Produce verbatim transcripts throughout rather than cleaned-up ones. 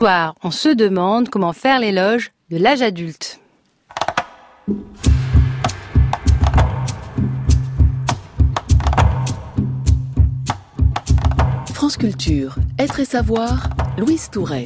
On se demande comment faire l'éloge de l'âge adulte. France Culture, Être et Savoir, Louise Touret.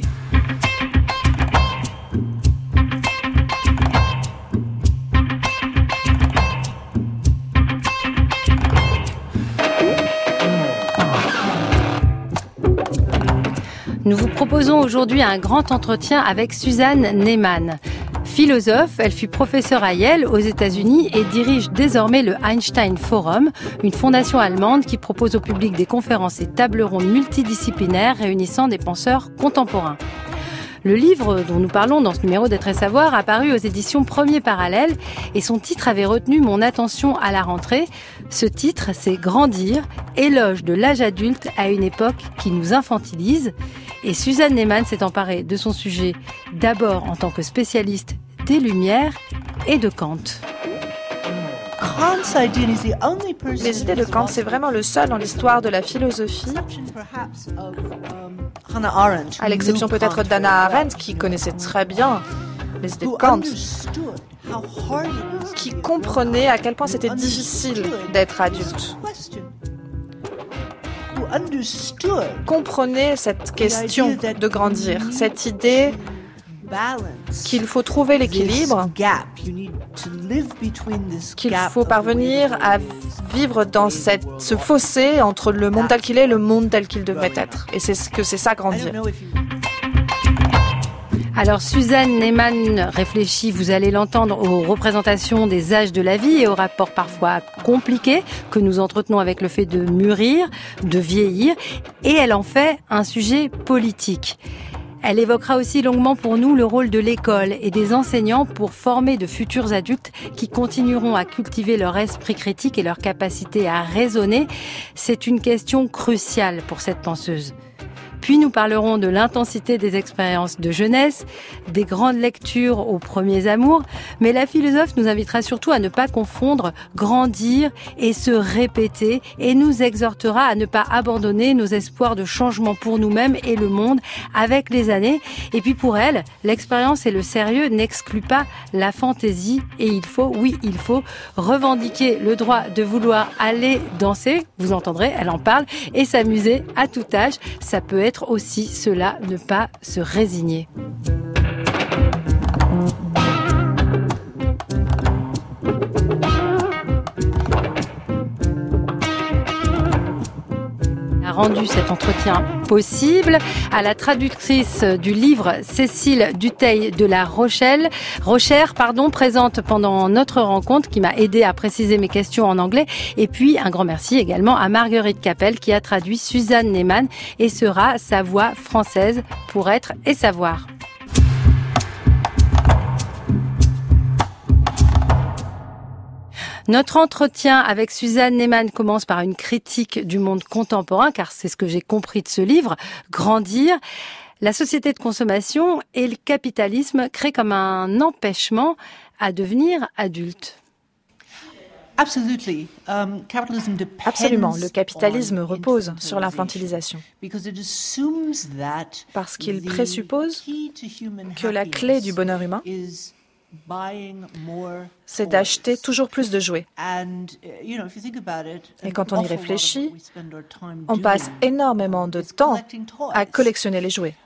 Nous vous proposons aujourd'hui un grand entretien avec Suzanne Neiman. Philosophe, elle fut professeure à Yale aux États-Unis et dirige désormais le Einstein Forum, une fondation allemande qui propose au public des conférences et tables rondes multidisciplinaires réunissant des penseurs contemporains. Le livre dont nous parlons dans ce numéro d'Être et Savoir a paru aux éditions Premier Parallèle et son titre avait retenu mon attention à la rentrée. Ce titre, c'est Grandir, éloge de l'âge adulte à une époque qui nous infantilise. Et Suzanne Neiman s'est emparée de son sujet d'abord en tant que spécialiste des Lumières et de Kant. Les idées de Kant, c'est vraiment le seul dans l'histoire de la philosophie, à l'exception peut-être d'Hannah Arendt, qui connaissait très bien les idées de Kant, qui comprenait à quel point c'était difficile d'être adulte, comprenait cette question de grandir, cette idée qu'il faut trouver l'équilibre, qu'il faut parvenir à vivre dans cette, ce fossé entre le monde tel qu'il est et le monde tel qu'il devrait être. Et c'est ce que c'est ça, grandir. Alors Suzanne Neiman réfléchit, vous allez l'entendre, aux représentations des âges de la vie et aux rapports parfois compliqués que nous entretenons avec le fait de mûrir, de vieillir, et elle en fait un sujet politique. Elle évoquera aussi longuement pour nous le rôle de l'école et des enseignants pour former de futurs adultes qui continueront à cultiver leur esprit critique et leur capacité à raisonner. C'est une question cruciale pour cette penseuse. Puis nous parlerons de l'intensité des expériences de jeunesse, des grandes lectures aux premiers amours, mais la philosophe nous invitera surtout à ne pas confondre grandir et se répéter et nous exhortera à ne pas abandonner nos espoirs de changement pour nous-mêmes et le monde avec les années. Et puis pour elle, l'expérience et le sérieux n'excluent pas la fantaisie et il faut, oui, il faut revendiquer le droit de vouloir aller danser, vous entendrez, elle en parle, et s'amuser à tout âge. Ça peut être aussi cela, ne pas se résigner. A rendu cet entretien possible à la traductrice du livre Cécile Dutheil de la Rochelle, Rochère, pardon, présente pendant notre rencontre, qui m'a aidé à préciser mes questions en anglais. Et puis un grand merci également à Marguerite Capel qui a traduit Suzanne Neiman et sera sa voix française pour Être et Savoir. Notre entretien avec Suzanne Neiman commence par une critique du monde contemporain, car c'est ce que j'ai compris de ce livre, Grandir. La société de consommation et le capitalisme créent comme un empêchement à devenir adulte. Absolument, le capitalisme repose sur l'infantilisation parce qu'il présuppose que la clé du bonheur humain, c'est d'acheter toujours plus de jouets. Et quand on y réfléchit, on passe énormément de temps à collectionner les jouets.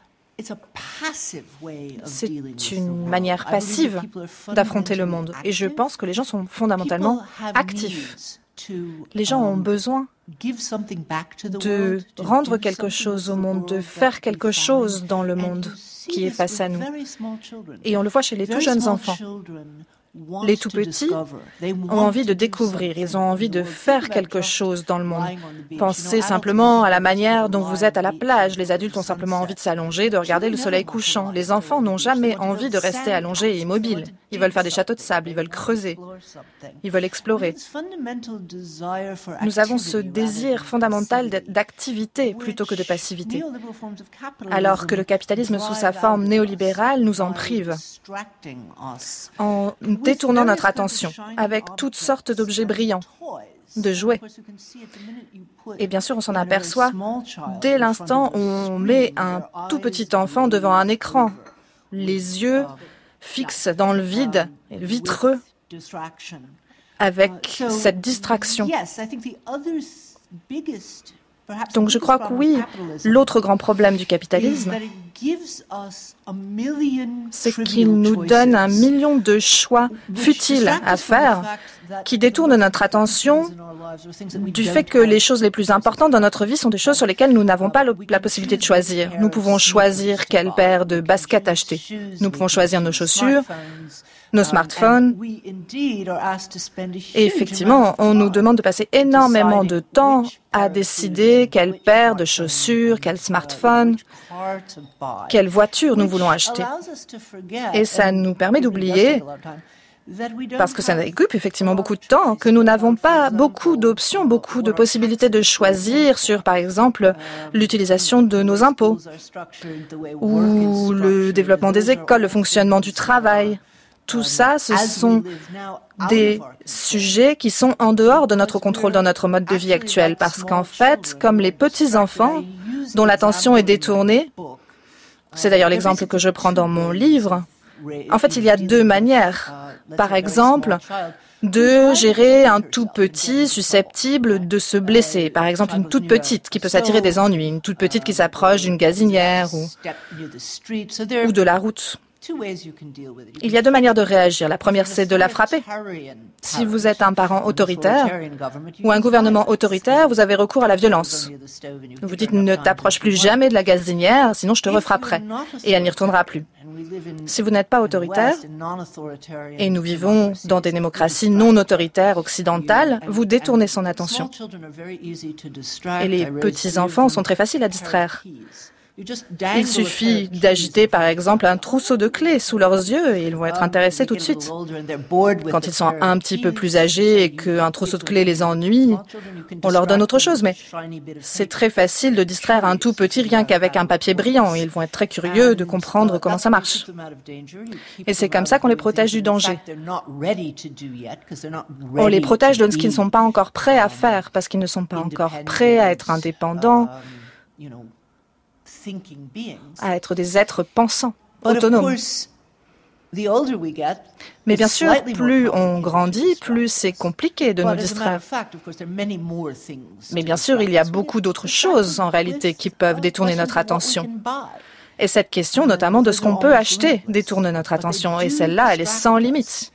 C'est une manière passive d'affronter le monde. Et je pense que les gens sont fondamentalement actifs. Les gens ont besoin de rendre quelque chose au monde, de faire quelque chose dans le monde qui est face à nous. Et on le voit chez les tout jeunes enfants. Les tout petits ont envie de découvrir, ils ont envie de faire quelque chose dans le monde. Pensez simplement à la manière dont vous êtes à la plage. Les adultes ont simplement envie de s'allonger, de regarder le soleil couchant. Les enfants n'ont jamais envie de rester allongés et immobiles. Ils veulent faire des châteaux de sable, ils veulent creuser, ils veulent explorer. Nous avons ce désir fondamental d'activité plutôt que de passivité, alors que le capitalisme sous sa forme néolibérale nous en prive en détournant notre attention avec toutes sortes d'objets brillants, de jouets. Et bien sûr, on s'en aperçoit dès l'instant où on met un tout petit enfant devant un écran, les yeux fixes dans le vide, vitreux, avec cette distraction. Donc je crois que oui, l'autre grand problème du capitalisme, c'est qu'il nous donne un million de choix futiles à faire qui détournent notre attention du fait que les choses les plus importantes dans notre vie sont des choses sur lesquelles nous n'avons pas la possibilité de choisir. Nous pouvons choisir quelle paire de baskets acheter. Nous pouvons choisir nos chaussures, nos smartphones. Et effectivement, on nous demande de passer énormément de temps à décider quelle paire de chaussures, quel smartphone, quelle voiture nous voulons acheter. Et ça nous permet d'oublier, parce que ça occupe effectivement beaucoup de temps, que nous n'avons pas beaucoup d'options, beaucoup de possibilités de choisir sur, par exemple, l'utilisation de nos impôts ou le développement des écoles, le fonctionnement du travail. Tout ça, ce sont des sujets qui sont en dehors de notre contrôle dans notre mode de vie actuel. Parce qu'en fait, comme les petits-enfants dont l'attention est détournée, c'est d'ailleurs l'exemple que je prends dans mon livre, en fait, il y a deux manières. Par exemple, de gérer un tout petit susceptible de se blesser. Par exemple, une toute petite qui peut s'attirer des ennuis, une toute petite qui s'approche d'une gazinière ou, ou de la route. Il y a deux manières de réagir. La première, c'est de la frapper. Si vous êtes un parent autoritaire ou un gouvernement autoritaire, vous avez recours à la violence. Vous dites « ne t'approche plus jamais de la gazinière, sinon je te refrapperai » et elle n'y retournera plus. Si vous n'êtes pas autoritaire, et nous vivons dans des démocraties non autoritaires occidentales, vous détournez son attention. Et les petits-enfants sont très faciles à distraire. Il suffit d'agiter, par exemple, un trousseau de clés sous leurs yeux et ils vont être intéressés tout de suite. Quand ils sont un petit peu plus âgés et qu'un trousseau de clés les ennuie, on leur donne autre chose. Mais c'est très facile de distraire un tout petit rien qu'avec un papier brillant. Ils vont être très curieux de comprendre comment ça marche. Et c'est comme ça qu'on les protège du danger. On les protège de ce qu'ils ne sont pas encore prêts à faire parce qu'ils ne sont pas encore prêts à être indépendants, à être des êtres pensants, autonomes. Mais bien sûr, plus on grandit, plus c'est compliqué de nous distraire. Mais bien sûr, il y a beaucoup d'autres choses en réalité qui peuvent détourner notre attention. Et cette question, notamment de ce qu'on peut acheter, détourne notre attention. Et celle-là, elle est sans limite.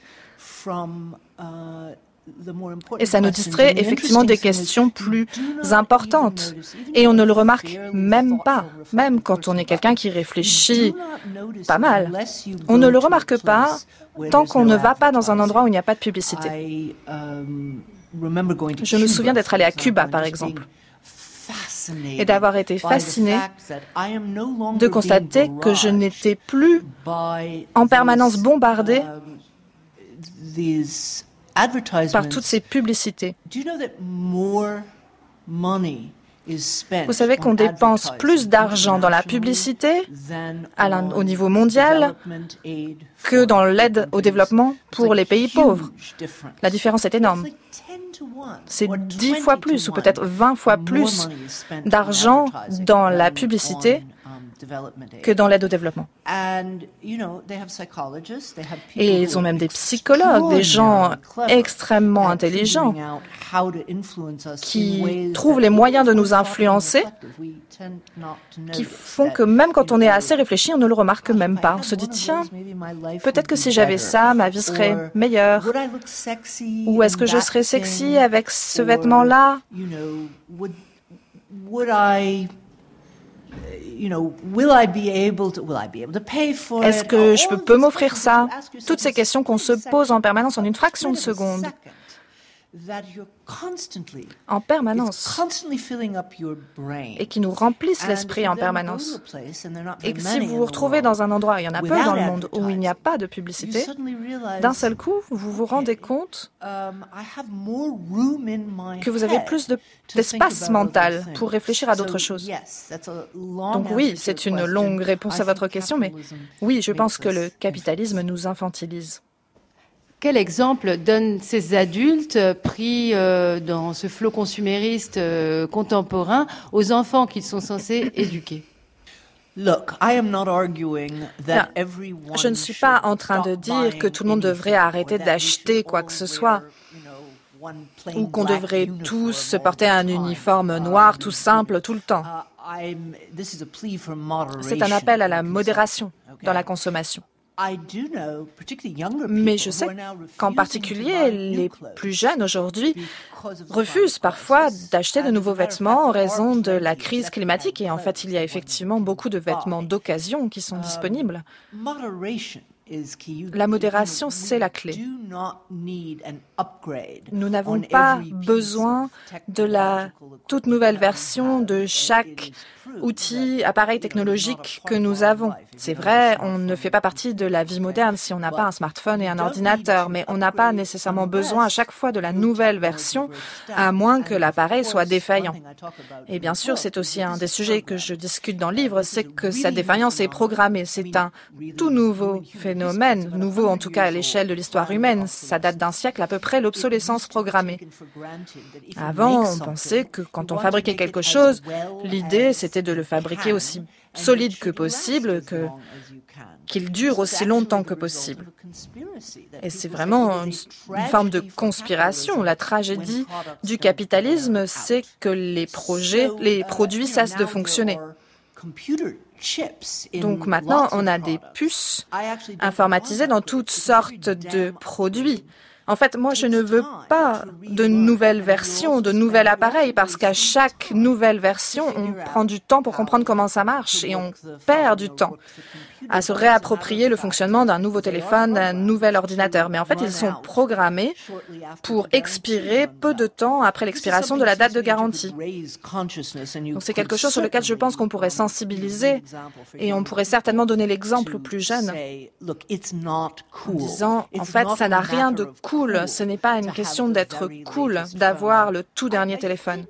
Et ça nous distrait effectivement des questions plus importantes. Et on ne le remarque même pas, même quand on est quelqu'un qui réfléchit pas mal. On ne le remarque pas tant qu'on ne va pas dans un endroit où il n'y a pas de publicité. Je me souviens d'être allé à Cuba, par exemple, et d'avoir été fasciné de constater que je n'étais plus en permanence bombardée par toutes ces publicités. Vous savez qu'on dépense plus d'argent dans la publicité à au niveau mondial que dans l'aide au développement pour les pays pauvres. La différence est énorme. C'est dix fois plus ou peut-être vingt fois plus d'argent dans la publicité que dans l'aide au développement. Et ils ont même des psychologues, des gens extrêmement intelligents qui trouvent les moyens de nous influencer, qui font que même quand on est assez réfléchi, on ne le remarque même pas. On se dit, tiens, peut-être que si j'avais ça, ma vie serait meilleure. Ou est-ce que je serais sexy avec ce vêtement-là? Est-ce que je peux m'offrir ça? Toutes ces questions qu'on se pose en permanence en une fraction de seconde. En permanence, et qui nous remplissent l'esprit en permanence. Et que si vous vous retrouvez dans un endroit, il y en a peu dans le monde, où il n'y a pas de publicité, d'un seul coup, vous vous rendez compte que vous avez plus de, d'espace mental pour réfléchir à d'autres choses. Donc oui, c'est une longue réponse à votre question, mais oui, je pense que le capitalisme nous infantilise. Quel exemple donnent ces adultes pris euh, dans ce flot consumériste euh, contemporain aux enfants qu'ils sont censés éduquer ? Look, I am not arguing that non, je ne suis pas en train de dire que tout le monde devrait arrêter d'acheter quoi que ce soit, ou qu'on devrait tous porter un uniforme noir tout simple tout le temps. C'est un appel à la modération dans la consommation. Mais je sais qu'en particulier, les plus jeunes aujourd'hui refusent parfois d'acheter de nouveaux vêtements en raison de la crise climatique. Et en fait, il y a effectivement beaucoup de vêtements d'occasion qui sont disponibles. La modération, c'est la clé. Nous n'avons pas besoin de la toute nouvelle version de chaque outil, appareil technologique que nous avons. C'est vrai, on ne fait pas partie de la vie moderne si on n'a pas un smartphone et un ordinateur, mais on n'a pas nécessairement besoin à chaque fois de la nouvelle version, à moins que l'appareil soit défaillant. Et bien sûr, c'est aussi un des sujets que je discute dans le livre, c'est que cette défaillance est programmée. C'est un tout nouveau phénomène, nouveau en tout cas à l'échelle de l'histoire humaine. Ça date d'un siècle à peu près, l'obsolescence programmée. Avant, on pensait que quand on fabriquait quelque chose, l'idée c'était de le fabriquer aussi solide que possible, que, qu'il dure aussi longtemps que possible. Et c'est vraiment une, une forme de conspiration. La tragédie du capitalisme, c'est que les projets, les produits cessent de fonctionner. Donc maintenant, on a des puces informatisées dans toutes sortes de produits. En fait, moi, je ne veux pas de nouvelles versions, de nouvel appareil, parce qu'à chaque nouvelle version, on prend du temps pour comprendre comment ça marche et on perd du temps à se réapproprier le fonctionnement d'un nouveau téléphone, d'un nouvel ordinateur. Mais en fait, ils sont programmés pour expirer peu de temps après l'expiration de la date de garantie. Donc c'est quelque chose sur lequel je pense qu'on pourrait sensibiliser et on pourrait certainement donner l'exemple aux plus jeunes en disant, en fait, ça n'a rien de cool. Ce n'est pas une question d'être cool, d'avoir le tout dernier téléphone.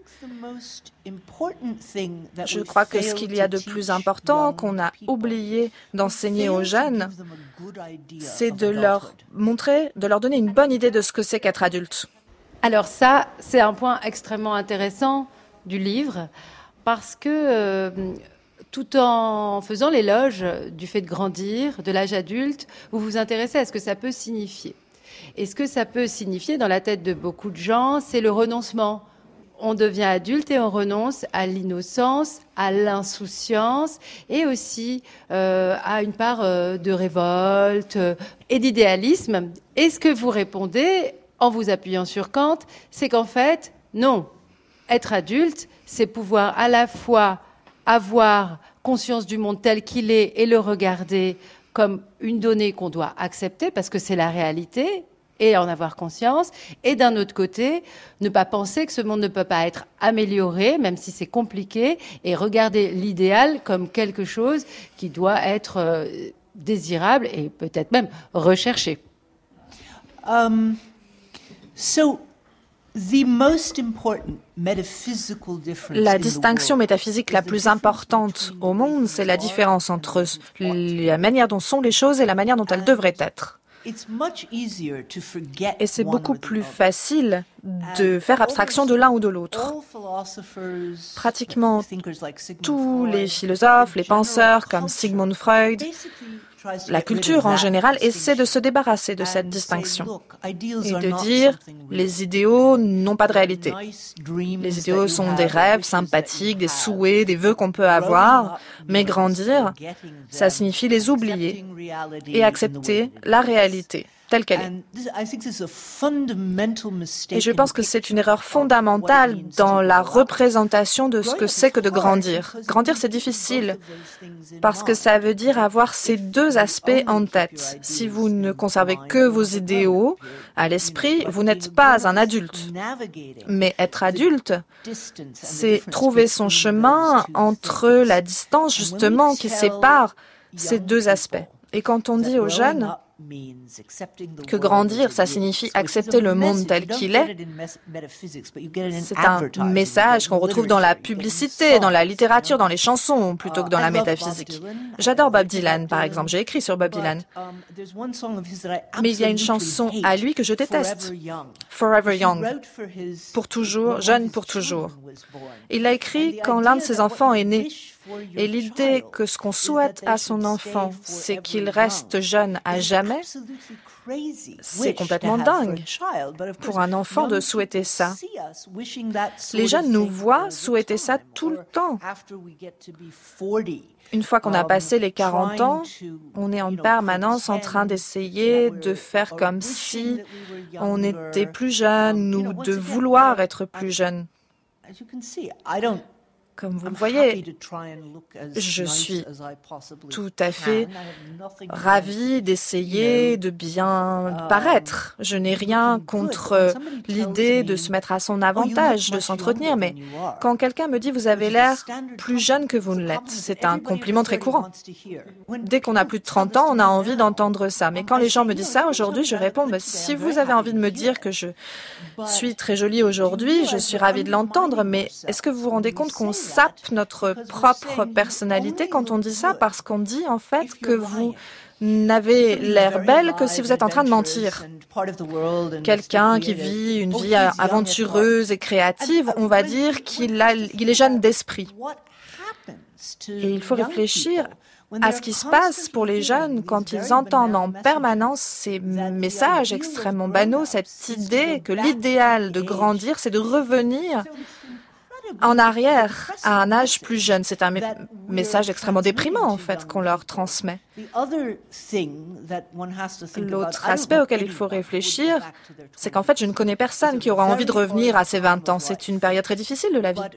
Je crois que ce qu'il y a de plus important qu'on a oublié d'enseigner aux jeunes, c'est de leur montrer, de leur donner une bonne idée de ce que c'est qu'être adulte. Alors ça, c'est un point extrêmement intéressant du livre, parce que euh, tout en faisant l'éloge du fait de grandir, de l'âge adulte, vous vous intéressez à ce que ça peut signifier. Et ce que ça peut signifier dans la tête de beaucoup de gens, c'est le renoncement. On devient adulte et on renonce à l'innocence, à l'insouciance et aussi euh, à une part euh, de révolte euh, et d'idéalisme. Et ce que vous répondez, en vous appuyant sur Kant, c'est qu'en fait, non. Être adulte, c'est pouvoir à la fois avoir conscience du monde tel qu'il est et le regarder comme une donnée qu'on doit accepter parce que c'est la réalité, et en avoir conscience, et d'un autre côté, ne pas penser que ce monde ne peut pas être amélioré, même si c'est compliqué, et regarder l'idéal comme quelque chose qui doit être euh, désirable et peut-être même recherché. Um, so, the most important metaphysical difference La distinction métaphysique la plus importante au monde, c'est la différence entre la manière dont sont les choses et la manière dont elles devraient être. Et c'est beaucoup plus facile de faire abstraction de l'un ou de l'autre. Pratiquement tous les philosophes, les penseurs comme Sigmund Freud, la culture en général essaie de se débarrasser de cette distinction et de dire les idéaux n'ont pas de réalité. Les idéaux sont des rêves sympathiques, des souhaits, des vœux qu'on peut avoir, mais grandir, ça signifie les oublier et accepter la réalité telle qu'elle est. Et je pense que c'est une erreur fondamentale dans la représentation de ce que c'est que de grandir. Grandir, c'est difficile parce que ça veut dire avoir ces deux aspects en tête. Si vous ne conservez que vos idéaux à l'esprit, vous n'êtes pas un adulte. Mais être adulte, c'est trouver son chemin entre la distance justement qui sépare ces deux aspects. Et quand on dit aux jeunes que grandir, ça signifie accepter le monde tel qu'il est, c'est un message qu'on retrouve dans la publicité, dans la littérature, dans les chansons, plutôt que dans la métaphysique. J'adore Bob Dylan, par exemple. J'ai écrit sur Bob Dylan. Mais il y a une chanson à lui que je déteste. Forever Young. Pour toujours, jeune pour toujours. Il l'a écrit quand l'un de ses enfants est né. Et l'idée que ce qu'on souhaite à son enfant, c'est qu'il reste jeune à jamais, c'est complètement dingue pour un enfant de souhaiter ça. Les jeunes nous voient souhaiter ça tout le temps. Une fois qu'on a passé les quarante ans, on est en permanence en train d'essayer de faire comme si on était plus jeune ou de vouloir être plus jeune. Comme vous le voyez, je suis tout à fait ravie d'essayer de bien paraître. Je n'ai rien contre l'idée de se mettre à son avantage, de s'entretenir, mais quand quelqu'un me dit « vous avez l'air plus jeune que vous ne l'êtes », c'est un compliment très courant. Dès qu'on a plus de trente ans, on a envie d'entendre ça. Mais quand les gens me disent ça, aujourd'hui, je réponds bah, « si vous avez envie de me dire que je suis très jolie aujourd'hui, je suis ravie de l'entendre, mais est-ce que vous vous rendez compte qu'on sape notre propre personnalité quand on dit ça, parce qu'on dit en fait que vous n'avez l'air belle que si vous êtes en train de mentir. Quelqu'un qui vit une vie aventureuse et créative, on va dire qu'il a, qu'il est jeune d'esprit. Et il faut réfléchir à ce qui se passe pour les jeunes quand ils entendent en permanence ces messages extrêmement banaux, cette idée que l'idéal de grandir, c'est de revenir en arrière, à un âge plus jeune. C'est un message extrêmement déprimant, en fait, qu'on leur transmet. L'autre aspect auquel il faut réfléchir, c'est qu'en fait, je ne connais personne qui aura envie de revenir à ses vingt ans. C'est une période très difficile de la vie.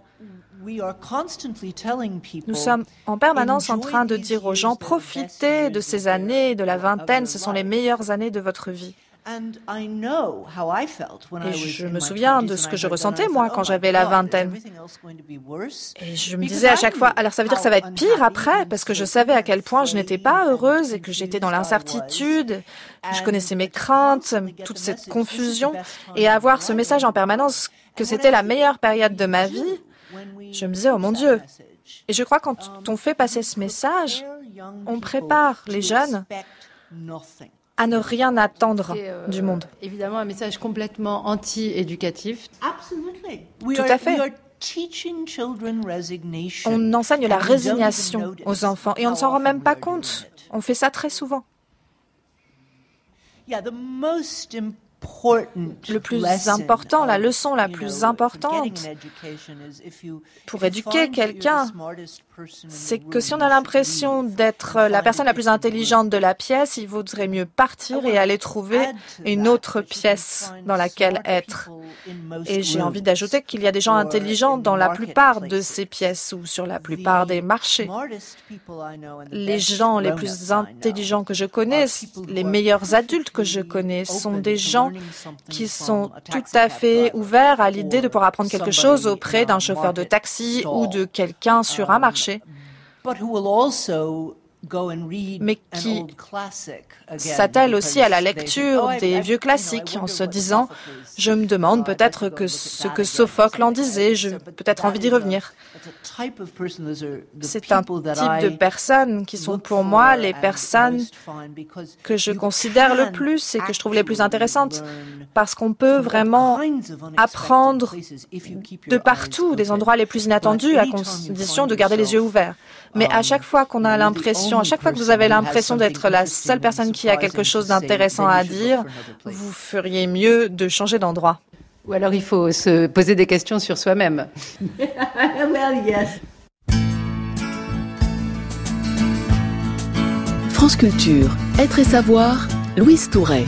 Nous sommes en permanence en train de dire aux gens, profitez de ces années, de la vingtaine, ce sont les meilleures années de votre vie. Et je me souviens de ce que je ressentais, moi, quand j'avais la vingtaine. Et je me disais à chaque fois, alors ça veut dire que ça va être pire après, parce que je savais à quel point je n'étais pas heureuse et que j'étais dans l'incertitude, je connaissais mes craintes, toute cette confusion. Et avoir ce message en permanence que c'était la meilleure période de ma vie, je me disais, oh mon Dieu. Et je crois que quand on fait passer ce message, on prépare les jeunes à ne rien attendre euh, du monde. Évidemment, un message complètement anti-éducatif. Tout à fait. On enseigne la résignation aux enfants et on ne s'en rend même pas compte. On fait ça très souvent. Le plus important, la leçon la plus importante pour éduquer quelqu'un, c'est que si on a l'impression d'être la personne la plus intelligente de la pièce, il vaudrait mieux partir et aller trouver une autre pièce dans laquelle être. Et j'ai envie d'ajouter qu'il y a des gens intelligents dans la plupart de ces pièces ou sur la plupart des marchés. Les gens les plus intelligents que je connais, les meilleurs adultes que je connais, sont des gens qui sont tout à fait ouverts à l'idée de pouvoir apprendre quelque chose auprès d'un chauffeur de taxi ou de quelqu'un sur un marché, mais qui s'attellent aussi à la lecture des vieux classiques en se disant « je me demande peut-être que ce que Sophocle en disait, j'ai peut-être envie d'y revenir ». C'est un type de personnes qui sont pour moi les personnes que je considère le plus et que je trouve les plus intéressantes parce qu'on peut vraiment apprendre de partout, des endroits les plus inattendus à condition de garder les yeux ouverts. Mais à chaque fois qu'on a l'impression, à chaque fois que vous avez l'impression d'être la seule personne qui a quelque chose d'intéressant à dire, vous feriez mieux de changer d'endroit. Ou alors il faut se poser des questions sur soi-même. Well, yes. France Culture, Être et Savoir, Louise Touret.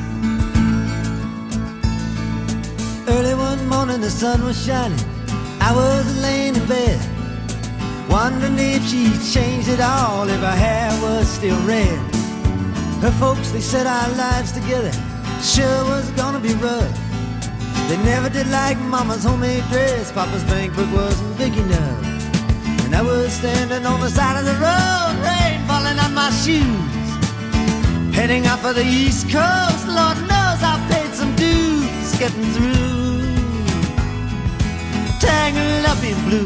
Early one morning the sun was shining, I was laying in bed, wondering if she'd changed it all, if her hair was still red. Her folks, they said our lives together sure was gonna be rough. They never did like Mama's homemade dress, Papa's bank book wasn't big enough. And And I was standing on the side of the road, rain falling on my shoes, heading out for the East Coast. Lord knows I paid some dues getting through, tangled up in blue.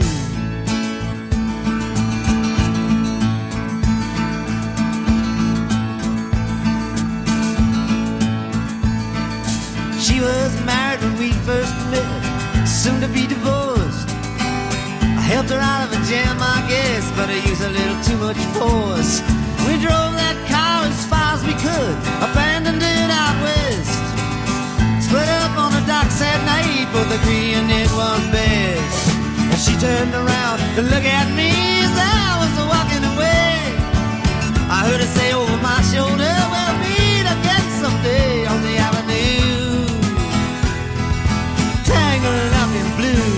She was married when we first met, soon to be divorced. I helped her out of a jam, I guess, but I used a little too much force. We drove that car as far as we could, abandoned it out west. Split up on the docks at night, both agreeing it was best. And she turned around to look at me as I was walking away. I heard her say over my shoulder, we'll meet again someday on the avenue, tangled up in blue.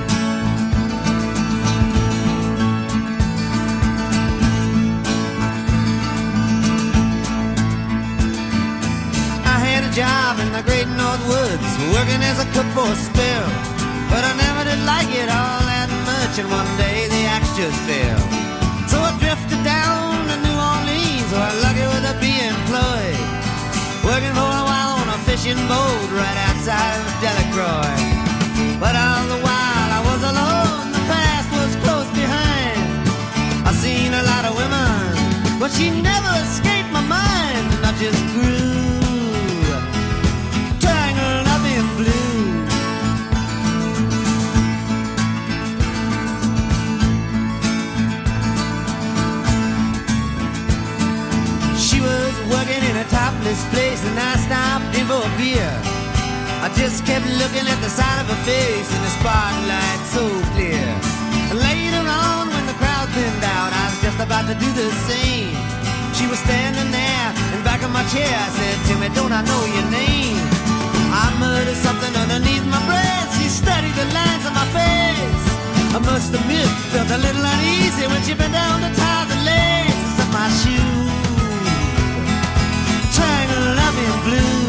I had a job in the great North Woods, working as a cook for a spell, but I never did like it all that much, and one day the axe just fell. So I drifted down to New Orleans, where I'm lucky with a be employed, working for a while on a fishing boat right outside of Delacroix. But all the while I was alone, the past was close behind. I seen a lot of women, but she never escaped my mind, and I just grew tangled up in blue. She was working in a topless place, and I stopped in for a beer. I just kept looking at the side of her face in the spotlight so clear. And later on, when the crowd thinned out, I was just about to do the same. She was standing there in back of my chair. I said, Timmy, don't I know your name? I muttered something underneath my breath. She studied the lines on my face. I must admit, felt a little uneasy when she bent down to tie the laces of my shoe, tangled up in blue.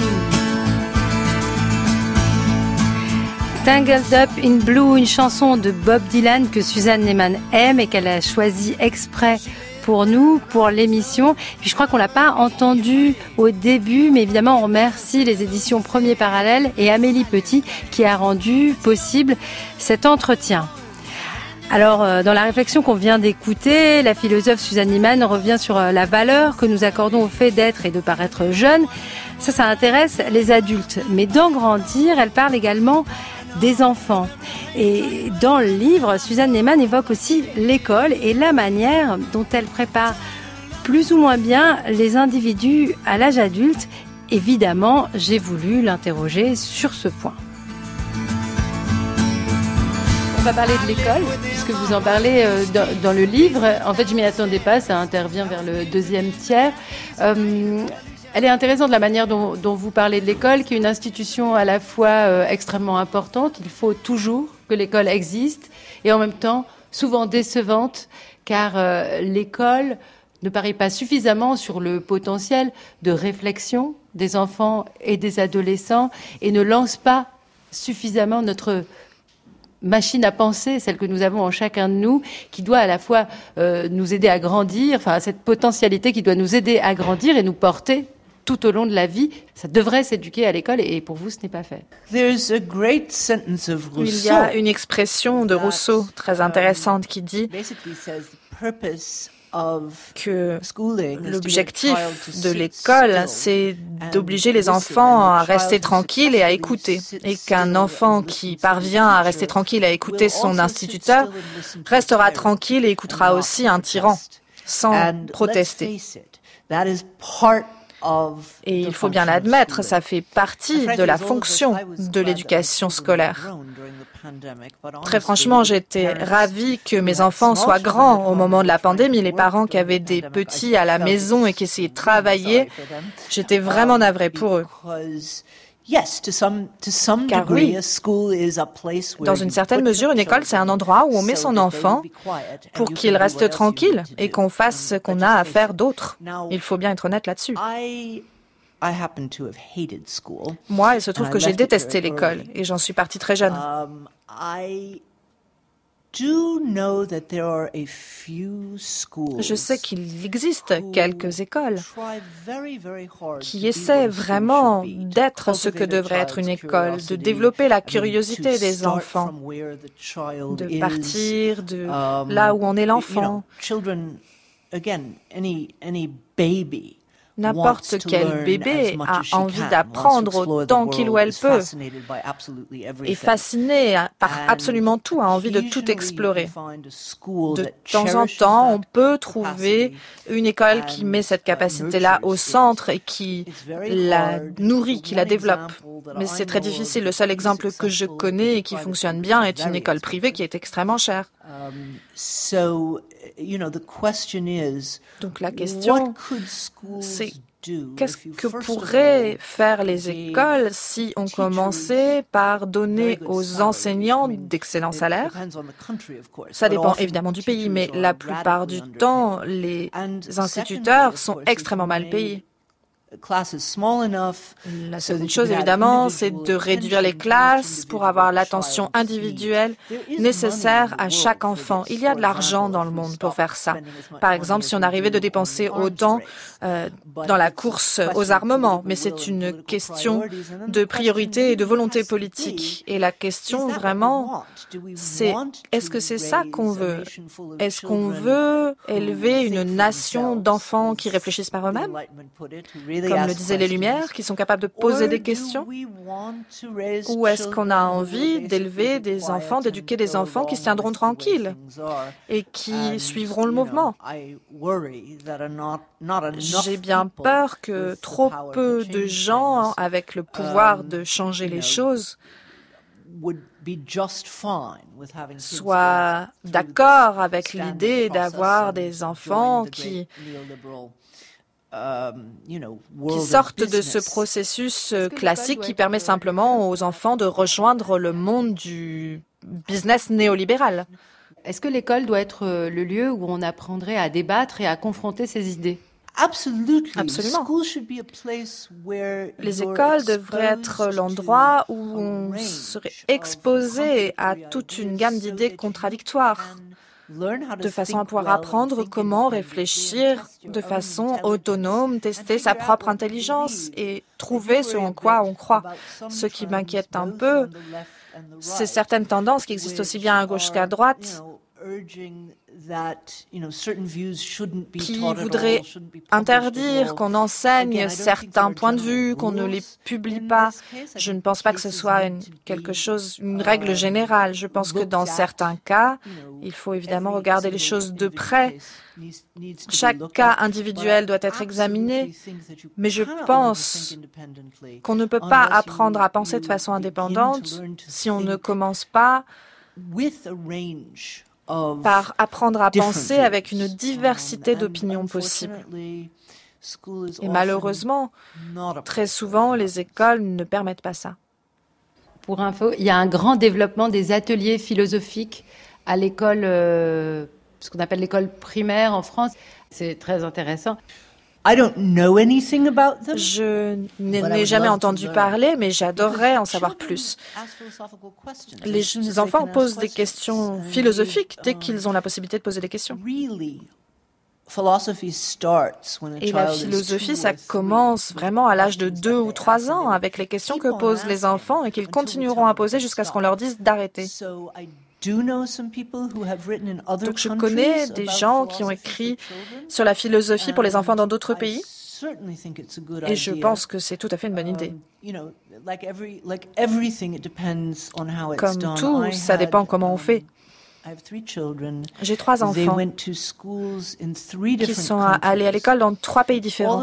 Tangled Up in Blue, une chanson de Bob Dylan que Suzanne Lehmann aime et qu'elle a choisie exprès pour nous, pour l'émission. Puis je crois qu'on l'a pas entendu au début, mais évidemment on remercie les éditions Premier Parallèle et Amélie Petit qui a rendu possible cet entretien. Alors, euh, dans la réflexion qu'on vient d'écouter, la philosophe Suzanne Lehmann revient sur euh, la valeur que nous accordons au fait d'être et de paraître jeune. Ça, ça intéresse les adultes. Mais dans Grandir, elle parle également des enfants. Et dans le livre, Suzanne Lehmann évoque aussi l'école et la manière dont elle prépare plus ou moins bien les individus à l'âge adulte. Évidemment, j'ai voulu l'interroger sur ce point. On va parler de l'école, puisque vous en parlez euh, dans, dans le livre. En fait, je m'y attendais pas, ça intervient vers le deuxième tiers. Euh, elle est intéressante la manière dont, dont vous parlez de l'école, qui est une institution à la fois euh, extrêmement importante. Il faut toujours que l'école existe, et en même temps souvent décevante, car euh, l'école ne parie pas suffisamment sur le potentiel de réflexion des enfants et des adolescents, et ne lance pas suffisamment notre machine à penser, celle que nous avons en chacun de nous, qui doit à la fois euh, nous aider à grandir, enfin cette potentialité qui doit nous aider à grandir et nous porter tout au long de la vie. Ça devrait s'éduquer à l'école, et pour vous, ce n'est pas fait. There's a great sentence of Rousseau. Il y a une expression de Rousseau très intéressante qui dit que l'objectif de l'école, c'est d'obliger les enfants à rester tranquilles et à écouter. Et qu'un enfant qui parvient à rester tranquille et à écouter son instituteur restera tranquille et écoutera aussi un tyran sans protester. Et il faut bien l'admettre, ça fait partie de la fonction de l'éducation scolaire. Très franchement, j'étais ravie que mes enfants soient grands au moment de la pandémie. Les parents qui avaient des petits à la maison et qui essayaient de travailler, j'étais vraiment navrée pour eux. Car oui, dans une certaine mesure, une école, c'est un endroit où on met son enfant pour qu'il reste tranquille et qu'on fasse ce qu'on a à faire d'autre. Il faut bien être honnête là-dessus. Moi, il se trouve que j'ai détesté l'école et j'en suis partie très jeune. Je sais qu'il existe quelques écoles qui essaient vraiment d'être ce que devrait être une école, de développer la curiosité des enfants, de partir de là où en est l'enfant. N'importe quel bébé a envie d'apprendre autant qu'il ou elle peut, est fasciné par absolument tout, a envie de tout explorer. De temps en temps, on peut trouver une école qui met cette capacité-là au centre et qui la nourrit, qui la développe. Mais c'est très difficile. Le seul exemple que je connais et qui fonctionne bien est une école privée qui est extrêmement chère. Donc la question, c'est qu'est-ce que pourraient faire les écoles si on commençait par donner aux enseignants d'excellents salaires? Ça dépend évidemment du pays, mais la plupart du temps, les instituteurs sont extrêmement mal payés. La seconde chose, évidemment, c'est de réduire les classes pour avoir l'attention individuelle nécessaire à chaque enfant. Il y a de l'argent dans le monde pour faire ça. Par exemple, si on arrivait de dépenser autant euh, dans la course aux armements, mais c'est une question de priorité et de volonté politique. Et la question, vraiment, c'est est-ce que c'est ça qu'on veut? Est-ce qu'on veut élever une nation d'enfants qui réfléchissent par eux-mêmes? Comme le disaient les Lumières, qui sont capables de poser des questions? Ou est-ce qu'on a envie d'élever des enfants, d'éduquer des enfants qui se tiendront tranquilles et qui suivront le mouvement? J'ai bien peur que trop peu de gens avec le pouvoir de changer les choses soient d'accord avec l'idée d'avoir des enfants qui qui sortent de ce processus classique qui permet simplement aux enfants de rejoindre le monde du business néolibéral. Est-ce que l'école doit être le lieu où on apprendrait à débattre et à confronter ces idées? Absolument. Les écoles devraient être l'endroit où on serait exposé à toute une gamme d'idées contradictoires, de façon à pouvoir apprendre comment réfléchir de façon autonome, tester sa propre intelligence et trouver ce en quoi on croit. Ce qui m'inquiète un peu, c'est certaines tendances qui existent aussi bien à gauche qu'à droite, qui voudraient interdire qu'on enseigne certains points de vue, qu'on ne les publie pas. Je ne pense pas que ce soit une, quelque chose, une règle générale. Je pense que dans certains cas, il faut évidemment regarder les choses de près. Chaque cas individuel doit être examiné, mais je pense qu'on ne peut pas apprendre à penser de façon indépendante si on ne commence pas par apprendre à penser avec une diversité d'opinions possibles. Et malheureusement, très souvent, les écoles ne permettent pas ça. Pour info, il y a un grand développement des ateliers philosophiques à l'école, euh, ce qu'on appelle l'école primaire en France. C'est très intéressant. I don't know anything about them. Je n'en ai jamais entendu parler, mais j'adorerais en savoir plus. Les enfants posent des questions philosophiques dès qu'ils ont la possibilité de poser des questions. Et la philosophie, ça commence vraiment à l'âge de deux ou trois ans, avec les questions que posent les enfants et qu'ils continueront à poser jusqu'à ce qu'on leur dise d'arrêter. Donc je connais des gens qui ont écrit sur la philosophie pour les enfants dans d'autres pays et je pense que c'est tout à fait une bonne idée. Comme tout, ça dépend comment on fait. J'ai trois enfants qui sont allés à l'école dans trois pays différents.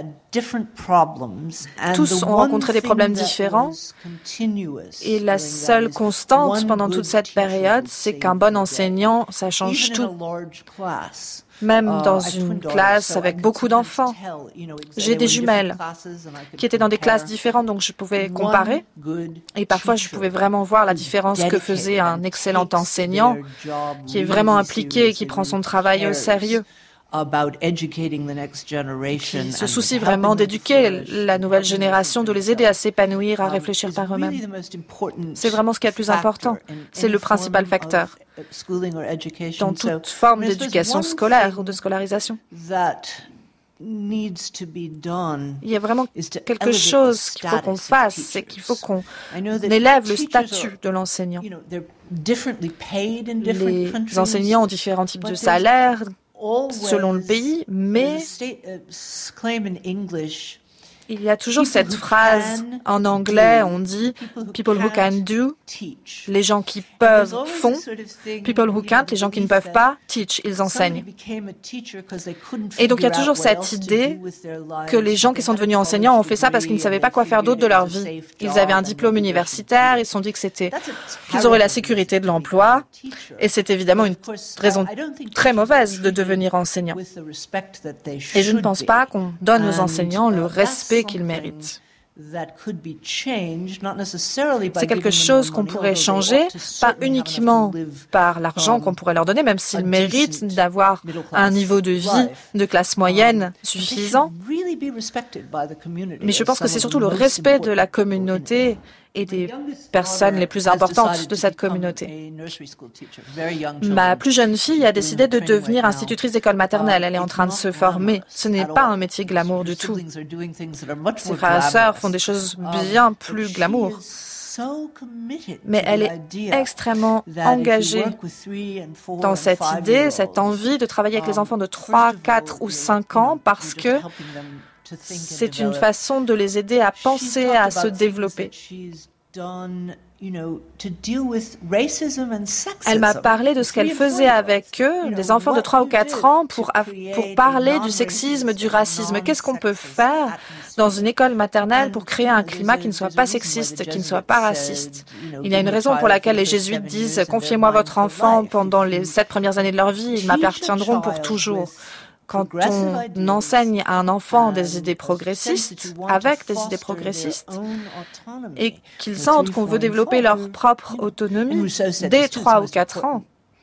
Tous ont rencontré des problèmes différents et la seule constante pendant toute cette période, c'est qu'un bon enseignant, ça change tout. Même dans une classe avec beaucoup d'enfants. J'ai des jumelles qui étaient dans des classes différentes, donc je pouvais comparer. Et parfois, je pouvais vraiment voir la différence que faisait un excellent enseignant qui est vraiment impliqué et qui prend son travail au sérieux. qui se soucient vraiment d'éduquer la nouvelle génération, de les aider à s'épanouir, à réfléchir par eux-mêmes. C'est vraiment ce qui est le plus important. C'est le principal facteur dans toute forme d'éducation scolaire ou de scolarisation. Il y a vraiment quelque chose qu'il faut qu'on fasse, c'est qu'il faut qu'on élève le statut de l'enseignant. Les enseignants ont différents types de salaires selon le pays, mais il y a toujours cette phrase en anglais, on dit « people who can do », les gens qui peuvent font, « people who can't », les gens qui ne peuvent pas, « teach », ils enseignent. Et donc il y a toujours cette idée que les gens qui sont devenus enseignants ont fait ça parce qu'ils ne savaient pas quoi faire d'autre de leur vie. Ils avaient un diplôme universitaire, ils se sont dit que c'était qu'ils auraient la sécurité de l'emploi, et c'est évidemment une raison très mauvaise de devenir enseignant. Et je ne pense pas qu'on donne aux enseignants le respect qu'ils méritent. C'est quelque chose qu'on pourrait changer, pas uniquement par l'argent qu'on pourrait leur donner, même s'ils méritent d'avoir un niveau de vie de classe moyenne suffisant. Mais je pense que c'est surtout le respect de la communauté et des personnes les plus importantes de cette communauté. Ma plus jeune fille a décidé de devenir institutrice d'école maternelle. Elle est en train de se former. Ce n'est pas un métier glamour du tout. Ses frères et sœurs font des choses bien plus glamour. Mais elle est extrêmement engagée dans cette idée, cette envie de travailler avec les enfants de trois, quatre ou cinq ans parce que c'est une façon de les aider à penser, à se développer. Elle m'a parlé de ce qu'elle faisait avec eux, des enfants de trois ou quatre ans, pour, pour parler du sexisme, du racisme. Qu'est-ce qu'on peut faire dans une école maternelle pour créer un climat qui ne soit pas sexiste, qui ne soit pas raciste? Il y a une raison pour laquelle les jésuites disent « Confiez-moi votre enfant pendant les sept premières années de leur vie, ils m'appartiendront pour toujours ». Quand on enseigne à un enfant des idées progressistes, avec des idées progressistes, et qu'ils sentent qu'on veut développer leur propre autonomie dès trois ou quatre ans,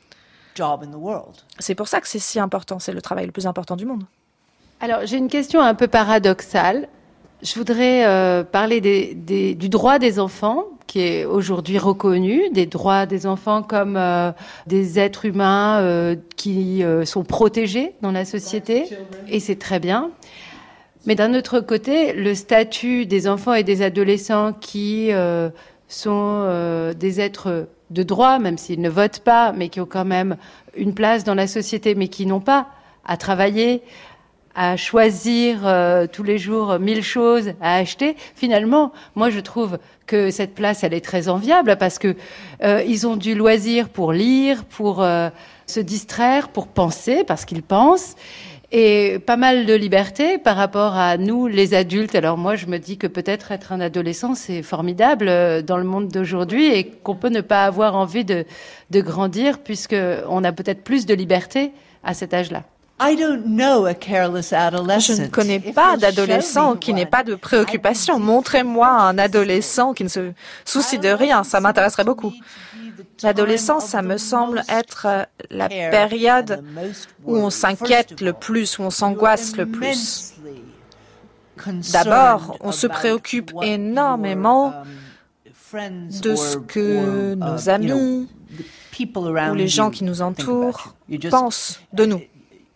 c'est pour ça que c'est si important, c'est le travail le plus important du monde. Alors, j'ai une question un peu paradoxale. Je voudrais euh, parler des, des, du droit des enfants, qui est aujourd'hui reconnu, des droits des enfants comme euh, des êtres humains euh, qui euh, sont protégés dans la société, et c'est très bien. Mais d'un autre côté, le statut des enfants et des adolescents qui euh, sont euh, des êtres de droit, même s'ils ne votent pas, mais qui ont quand même une place dans la société, mais qui n'ont pas à travailler, à choisir euh, tous les jours mille choses à acheter. Finalement, moi, je trouve que cette place, elle est très enviable parce que euh, ils ont du loisir pour lire, pour euh, se distraire, pour penser, parce qu'ils pensent, et pas mal de liberté par rapport à nous, les adultes. Alors moi, je me dis que peut-être être un adolescent, c'est formidable euh, dans le monde d'aujourd'hui et qu'on peut ne pas avoir envie de, de grandir puisqu'on a peut-être plus de liberté à cet âge-là. Je ne connais pas d'adolescent qui n'ait pas de préoccupation. Montrez-moi un adolescent qui ne se soucie de rien, ça m'intéresserait beaucoup. L'adolescence, ça me semble être la période où on s'inquiète le plus, où on s'angoisse le plus. D'abord, on se préoccupe énormément de ce que nos amis ou les gens qui nous entourent pensent de nous.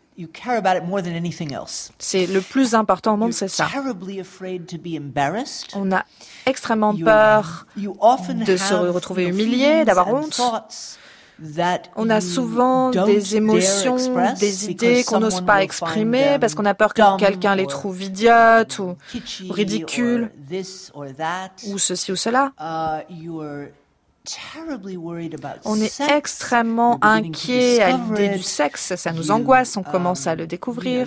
C'est le plus important au monde, c'est ça. On a extrêmement peur de se retrouver humilié, d'avoir honte. On a souvent des émotions, des idées qu'on n'ose pas exprimer parce qu'on a peur que quelqu'un les trouve idiotes ou ridicules ou ceci ou cela. On est extrêmement inquiet à l'idée du sexe, ça nous angoisse, on commence à le découvrir.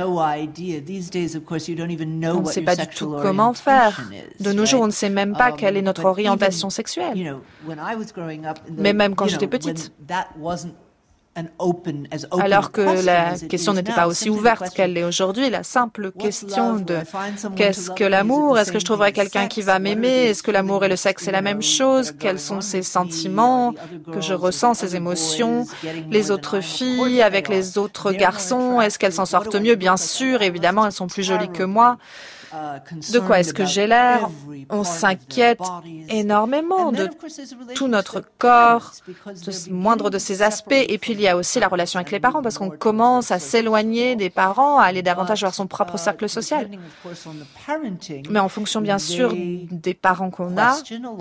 On ne sait pas du tout comment faire. De nos jours, on ne sait même pas quelle est notre orientation sexuelle. Mais même quand j'étais petite, Alors que la question n'était pas aussi ouverte qu'elle l'est aujourd'hui, la simple question de qu'est-ce que l'amour? Est-ce que je trouverai quelqu'un qui va m'aimer? Est-ce que l'amour et le sexe c'est la même chose? Quels sont ces sentiments que je ressens, ces émotions? Les autres filles avec les autres garçons, est-ce qu'elles s'en sortent mieux? Bien sûr, évidemment, elles sont plus jolies que moi. De quoi est-ce que j'ai l'air? On s'inquiète énormément de tout notre corps, de moindre de ses aspects. Et puis, il y a aussi la relation avec les parents, parce qu'on commence à s'éloigner des parents, à aller davantage vers son propre cercle social. Mais en fonction, bien sûr, des parents qu'on a,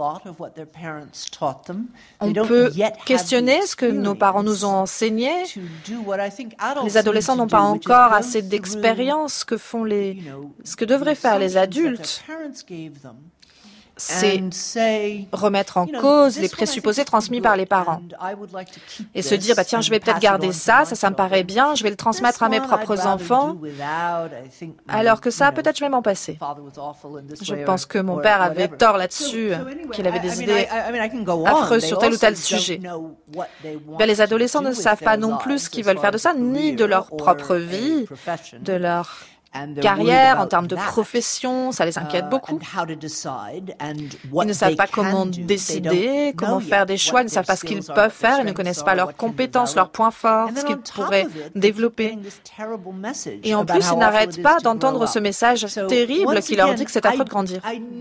on peut questionner ce que nos parents nous ont enseigné. Les adolescents n'ont pas encore assez d'expérience que font les, ce que devraient faire les adultes. C'est remettre en cause les présupposés transmis par les parents et se dire, bah, tiens, je vais peut-être garder ça, ça, ça me paraît bien, je vais le transmettre à mes propres enfants, alors que ça, peut-être je vais m'en passer. Je pense que mon père avait tort là-dessus, qu'il avait des idées affreuses sur tel ou tel sujet. Bien, les adolescents ne savent pas non plus ce qu'ils veulent faire de ça, ni de leur propre vie, de leur carrière, en termes de profession, ça les inquiète beaucoup. Ils ne savent pas comment décider, comment faire des choix, ils ne savent pas ce qu'ils peuvent faire, ils ne connaissent pas leurs compétences, leurs points forts, ce qu'ils pourraient développer. Et en plus, ils n'arrêtent pas d'entendre ce message terrible qui leur dit que c'est affreux de grandir.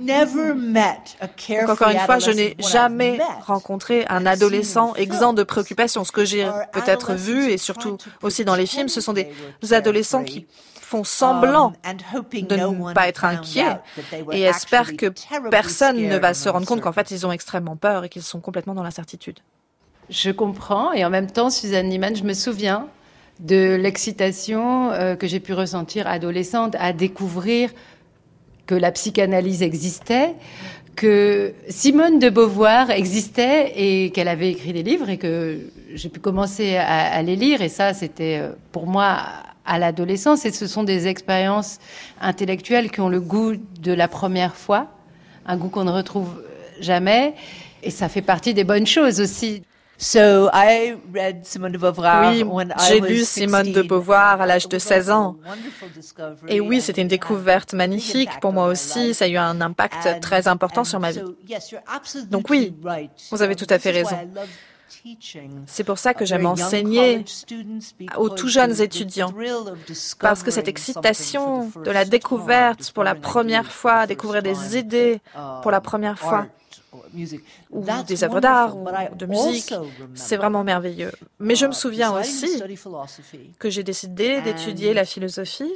Donc, encore une fois, je n'ai jamais rencontré un adolescent exempt de préoccupations. Ce que j'ai peut-être vu, et surtout aussi dans les films, ce sont des adolescents qui font semblant de ne pas être inquiets et espèrent que personne ne va se rendre compte qu'en fait, ils ont extrêmement peur et qu'ils sont complètement dans l'incertitude. Je comprends. Et en même temps, Suzanne Niemann, je me souviens de l'excitation euh, que j'ai pu ressentir adolescente à découvrir que la psychanalyse existait, que Simone de Beauvoir existait et qu'elle avait écrit des livres et que j'ai pu commencer à, à les lire. Et ça, c'était pour moi à l'adolescence. Et ce sont des expériences intellectuelles qui ont le goût de la première fois, un goût qu'on ne retrouve jamais. Et ça fait partie des bonnes choses aussi. So I read Simone de Beauvoir oui, when j'ai I was lu Simone de Beauvoir à l'âge de seize ans. Et oui, c'était une découverte magnifique pour moi aussi. Ça a eu un impact très important sur ma vie. Donc oui, vous avez tout à fait raison. C'est pour ça que j'aime enseigner aux tout jeunes étudiants, parce que cette excitation de la découverte pour la première fois, découvrir des idées pour la première fois, ou des œuvres d'art, ou de musique, c'est vraiment merveilleux. Mais je me souviens aussi que j'ai décidé d'étudier la philosophie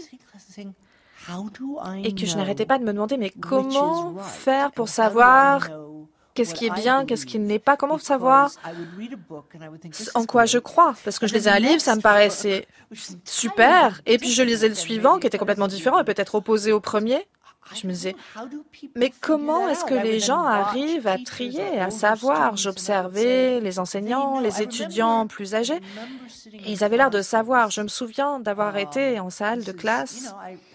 et que je n'arrêtais pas de me demander, mais comment faire pour savoir qu'est-ce qui est bien, qu'est-ce qui n'est pas, comment savoir en quoi je crois. Parce que je lisais un livre, ça me paraissait super, et puis je lisais le suivant qui était complètement différent et peut-être opposé au premier. Je me disais, mais comment est-ce que les gens arrivent à trier, à savoir? J'observais les enseignants, les étudiants plus âgés, et ils avaient l'air de savoir. Je me souviens d'avoir été en salle de classe.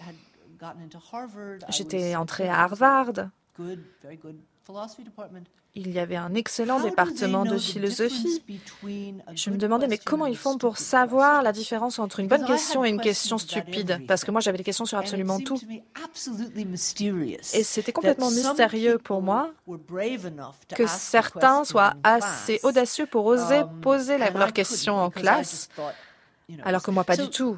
J'étais entrée à Harvard. Il y avait un excellent département de philosophie. Je me demandais, mais comment ils font pour savoir la différence entre une bonne question et une question stupide? Parce que moi, j'avais des questions sur absolument tout. Et c'était complètement mystérieux pour moi que certains soient assez audacieux pour oser poser leurs questions en classe, alors que moi, pas du tout.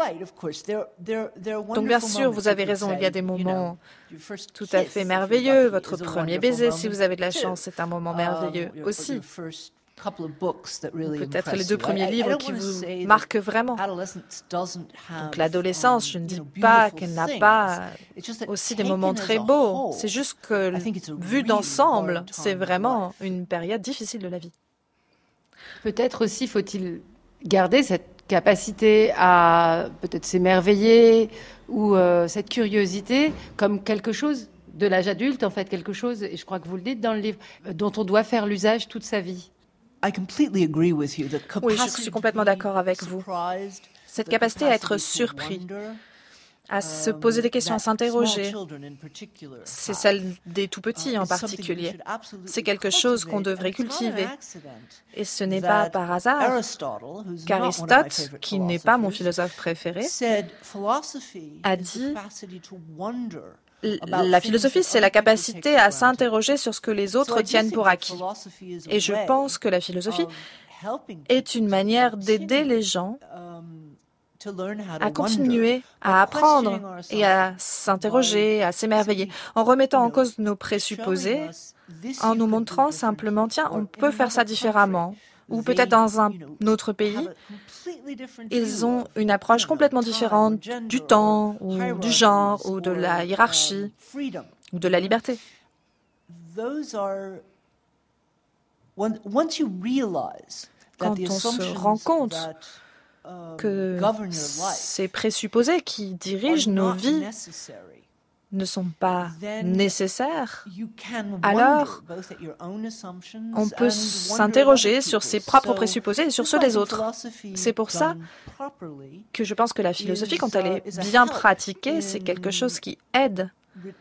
Donc, bien sûr, vous avez raison, il y a des moments tout à fait merveilleux. Votre premier baiser, si vous avez de la chance, c'est un moment merveilleux aussi. Peut-être les deux premiers livres qui vous marquent vraiment. Donc, l'adolescence, je ne dis pas qu'elle n'a pas aussi des moments très beaux. C'est juste que, vu d'ensemble, c'est vraiment une période difficile de la vie. Peut-être aussi faut-il garder cette capacité à peut-être s'émerveiller ou euh, cette curiosité comme quelque chose de l'âge adulte, en fait, quelque chose, et je crois que vous le dites dans le livre, dont on doit faire l'usage toute sa vie. Oui, je suis complètement d'accord avec vous. Cette capacité à être surpris, à se poser des questions, à s'interroger. C'est celle des tout-petits en particulier. C'est quelque chose qu'on devrait cultiver. Et ce n'est pas par hasard qu'Aristote, qui n'est pas mon philosophe préféré, a dit la philosophie, c'est la capacité à s'interroger sur ce que les autres tiennent pour acquis. Et je pense que la philosophie est une manière d'aider les gens à continuer à apprendre et à s'interroger, à s'émerveiller, en remettant en cause nos présupposés, en nous montrant simplement, tiens, on peut faire ça différemment. Ou peut-être dans un autre pays, ils ont une approche complètement différente du temps, ou du genre, ou de la hiérarchie, ou de la liberté. Quand on se rend compte que ces présupposés qui dirigent nos vies ne sont pas nécessaires, alors on peut s'interroger sur ses propres présupposés et sur ceux des autres. C'est pour ça que je pense que la philosophie, quand elle est bien pratiquée, c'est quelque chose qui aide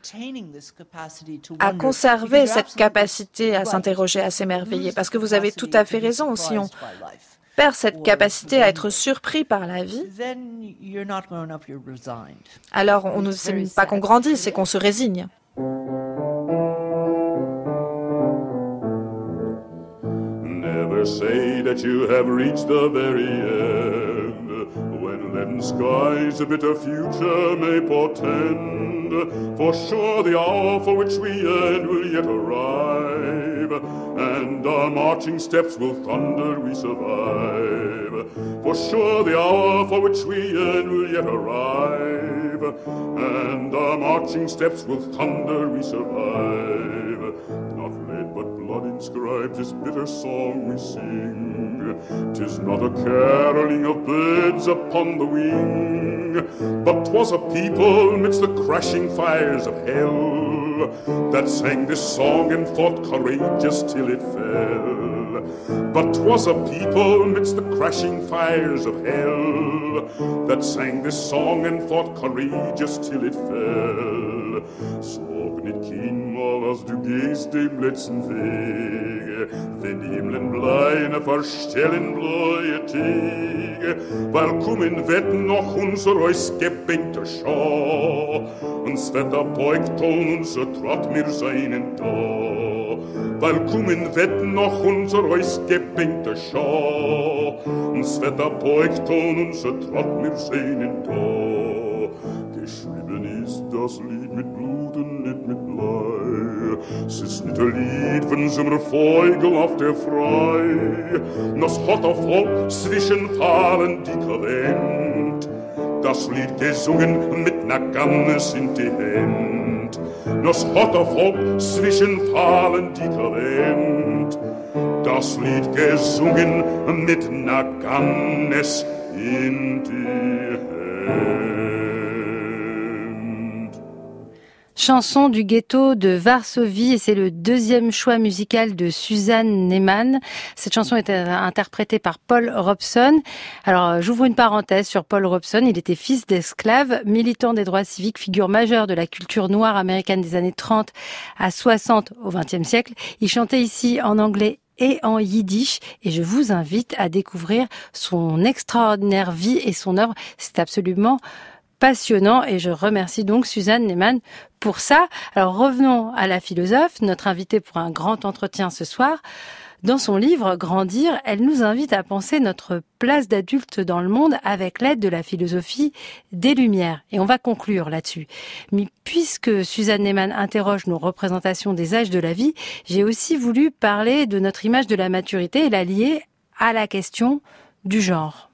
à conserver cette capacité à s'interroger, à s'émerveiller. Parce que vous avez tout à fait raison, si on perd cette capacité à être surpris par la vie, alors on ne sait pas qu'on grandit, c'est qu'on se résigne. Never say that you have reached the very end, when leaden skies a bitter future may portend. For sure the hour for which we yearn will yet arrive, and our marching steps will thunder we survive. For sure the hour for which we yearn will yet arrive, and our marching steps will thunder we survive. Not lead but blood inscribes this bitter song we sing. 'Tis not a caroling of birds upon the wing, but 'twas a people midst the crashing fires of hell that sang this song and fought courageous till it fell. But 'twas a people midst the crashing fires of hell that sang this song and fought courageous till it fell. Sog nit kinmal as du gehst dem letzten Wege, wenn die Himmeln bleine verstellen bläue Tege, weil kommen wird noch unser ausgebänkte Schau, uns Wetter beugt und unser Trott mir seinen da. Weil kommen wird noch unser ausgebänkte Schau, uns Wetter beugt und unser Trott mir seinen da. Geschrieben ist das Lied mit Blut und nicht mit Blei. Es ist nicht ein Lied, wenn so ein Vogel auf der Frei. Das hat ein Volk zwischen Fahlen dicker Wind. Das Lied gesungen mit ner Gannes in die Hand. Das hat ein Volk zwischen Fahlen dicker Wind. Das Lied gesungen mit ner Gannes in die Hand. Chanson du ghetto de Varsovie, et c'est le deuxième choix musical de Suzanne Neyman. Cette chanson est interprétée par Paul Robeson. Alors, j'ouvre une parenthèse sur Paul Robeson. Il était fils d'esclave, militant des droits civiques, figure majeure de la culture noire américaine des années trente à soixante au vingtième siècle. Il chantait ici en anglais et en yiddish, et je vous invite à découvrir son extraordinaire vie et son œuvre. C'est absolument passionnant, et je remercie donc Suzanne Neyman pour ça. Alors revenons à la philosophe, notre invitée pour un grand entretien ce soir. Dans son livre Grandir, elle nous invite à penser notre place d'adulte dans le monde avec l'aide de la philosophie des Lumières. Et on va conclure là-dessus. Mais puisque Suzanne Neyman interroge nos représentations des âges de la vie, j'ai aussi voulu parler de notre image de la maturité et la lier à la question du genre.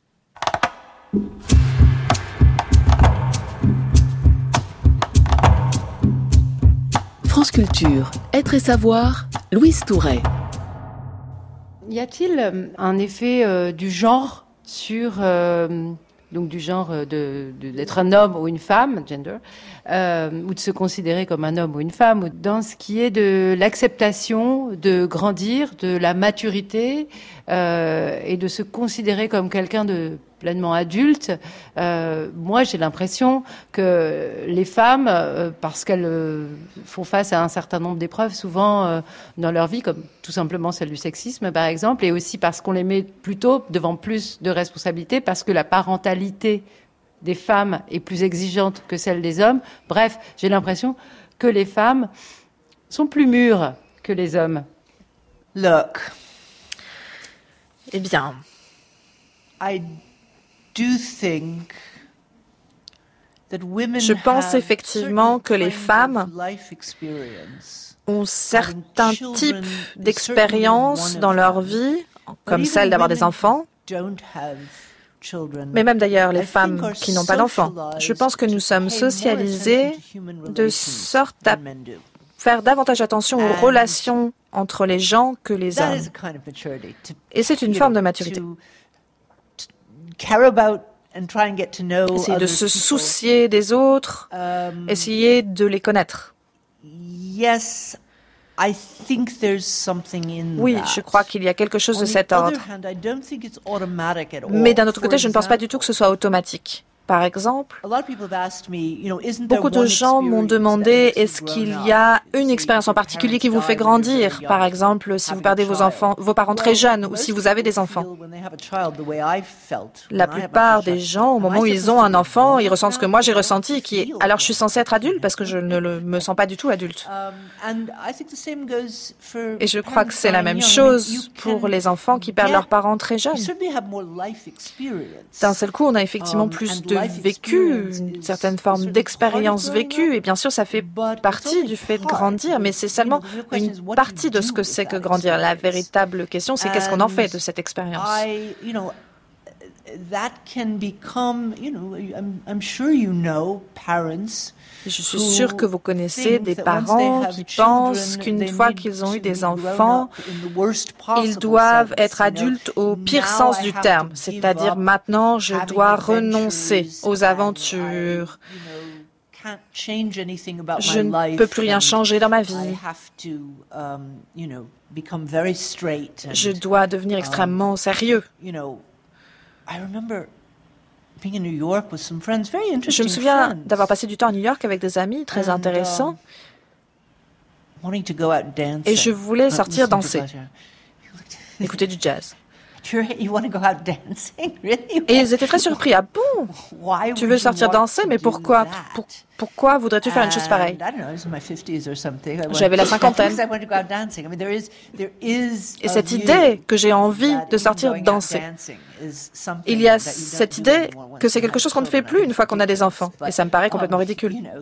France Culture, Être et Savoir, Louise Touret. Y a-t-il un effet euh, du genre sur, euh, donc du genre de, de, d'être un homme ou une femme, gender, euh, ou de se considérer comme un homme ou une femme, ou dans ce qui est de l'acceptation de grandir, de la maturité, euh, et de se considérer comme quelqu'un de pleinement adultes, euh, moi j'ai l'impression que les femmes, euh, parce qu'elles euh, font face à un certain nombre d'épreuves souvent euh, dans leur vie, comme tout simplement celle du sexisme par exemple, et aussi parce qu'on les met plutôt devant plus de responsabilités, parce que la parentalité des femmes est plus exigeante que celle des hommes. Bref, j'ai l'impression que les femmes sont plus mûres que les hommes. Look, Eh bien, I do think that women je pense have effectivement que les certain femmes kinds of life experience, ont certains types d'expériences dans leur vie, comme celle d'avoir des enfants, don't have children. mais même d'ailleurs les I think femmes are qui n'ont pas d'enfants. Je pense que nous sommes socialisés de sorte à faire davantage attention aux relations entre les gens que les That hommes. is a kind of maturity. To, Et c'est une you forme know, de maturité. to- to care about and try and get to know Essayer de other se people. soucier des autres, Um, essayer de les connaître. Yes, I think there's something in Oui, that. je crois qu'il y a quelque chose On de the cet other ordre. hand, I don't think it's automatic at all. Mais d'un autre For côté, je ne pense pas du example, tout que ce soit automatique. Par exemple, a lot of people have asked me, you know, isn't there beaucoup de one gens m'ont experience demandé that makes est-ce you qu'il grown y a up? une Say expérience en your particulier qui parents vous fait died when you were grandir. very Par young, exemple, si vous having a perdez vos child. enfants, vos parents très Well, jeunes, ou most si vous avez des people enfants. feel when they have a child the way I felt La when I had my plupart first des child. gens, au Am moment I où ils supposed ont to un be enfant, grown ils up ressentent ce que now? moi j'ai I don't ressenti, qui est feel alors je suis grown censée up. être adulte parce que je ne le- me sens pas du tout adulte. Um, and I think the same goes for Et je crois que parents c'est la dying même young. I mean, you chose pour can les enfants qui perdent get- leurs parents très you jeunes. certainly have more life experience. D'un seul coup, on a effectivement Um, plus and de life vécu, experience une is certaine forme certainly d'expérience part of growing vécue, up, et bien sûr, ça fait but it's partie only du fait de part. grandir, mais c'est seulement You know, the real question is une what partie you de do ce que with c'est que that grandir. La experience. véritable question, c'est qu'est-ce qu'on en fait And de cette expérience. I, you know, that can become, you know, I'm, I'm sure you know parents. Et je suis who sûre que vous connaissez think des that once they parents have qui children, pensent qu'une they fois need qu'ils ont eu to des be grown enfants, up in the worst ils possible doivent sense, être you know. adultes au pire Now sens I du have to terme, give c'est-à-dire up maintenant je having dois adventures renoncer aux and aventures. I, you know, can't change anything about Je my ne life peux plus rien and changer dans ma I vie. have to, um, you know, become very straight and, Je dois devenir extrêmement sérieux. you know, I remember being in New York with some friends, very Je interesting me souviens friends, d'avoir passé du temps à New York avec des amis très and, intéressants um, wanting to go out dancing. et je voulais Uh, sortir listen to danser, pleasure. écouter du jazz. You're- You want to go out dancing, really? Et ils étaient très surpris. Ah bon? Why Tu would veux you sortir want danser, to mais do pourquoi? that? Pour- pourquoi voudrais-tu faire une chose pareille? And I don't know, I was in my fifties or something. I J'avais la wanted- cinquantaine. I wanted to go out dancing. I mean, there is- there is Et a cette view idée que j'ai envie that de sortir going out danser. dancing is something Il y a that you don't cette do idée anymore once que c'est you quelque have chose qu'on ne fait children. I plus think une fois qu'on a des it's enfants. ridiculous. Et ça me paraît But, complètement um, ridicule. you know,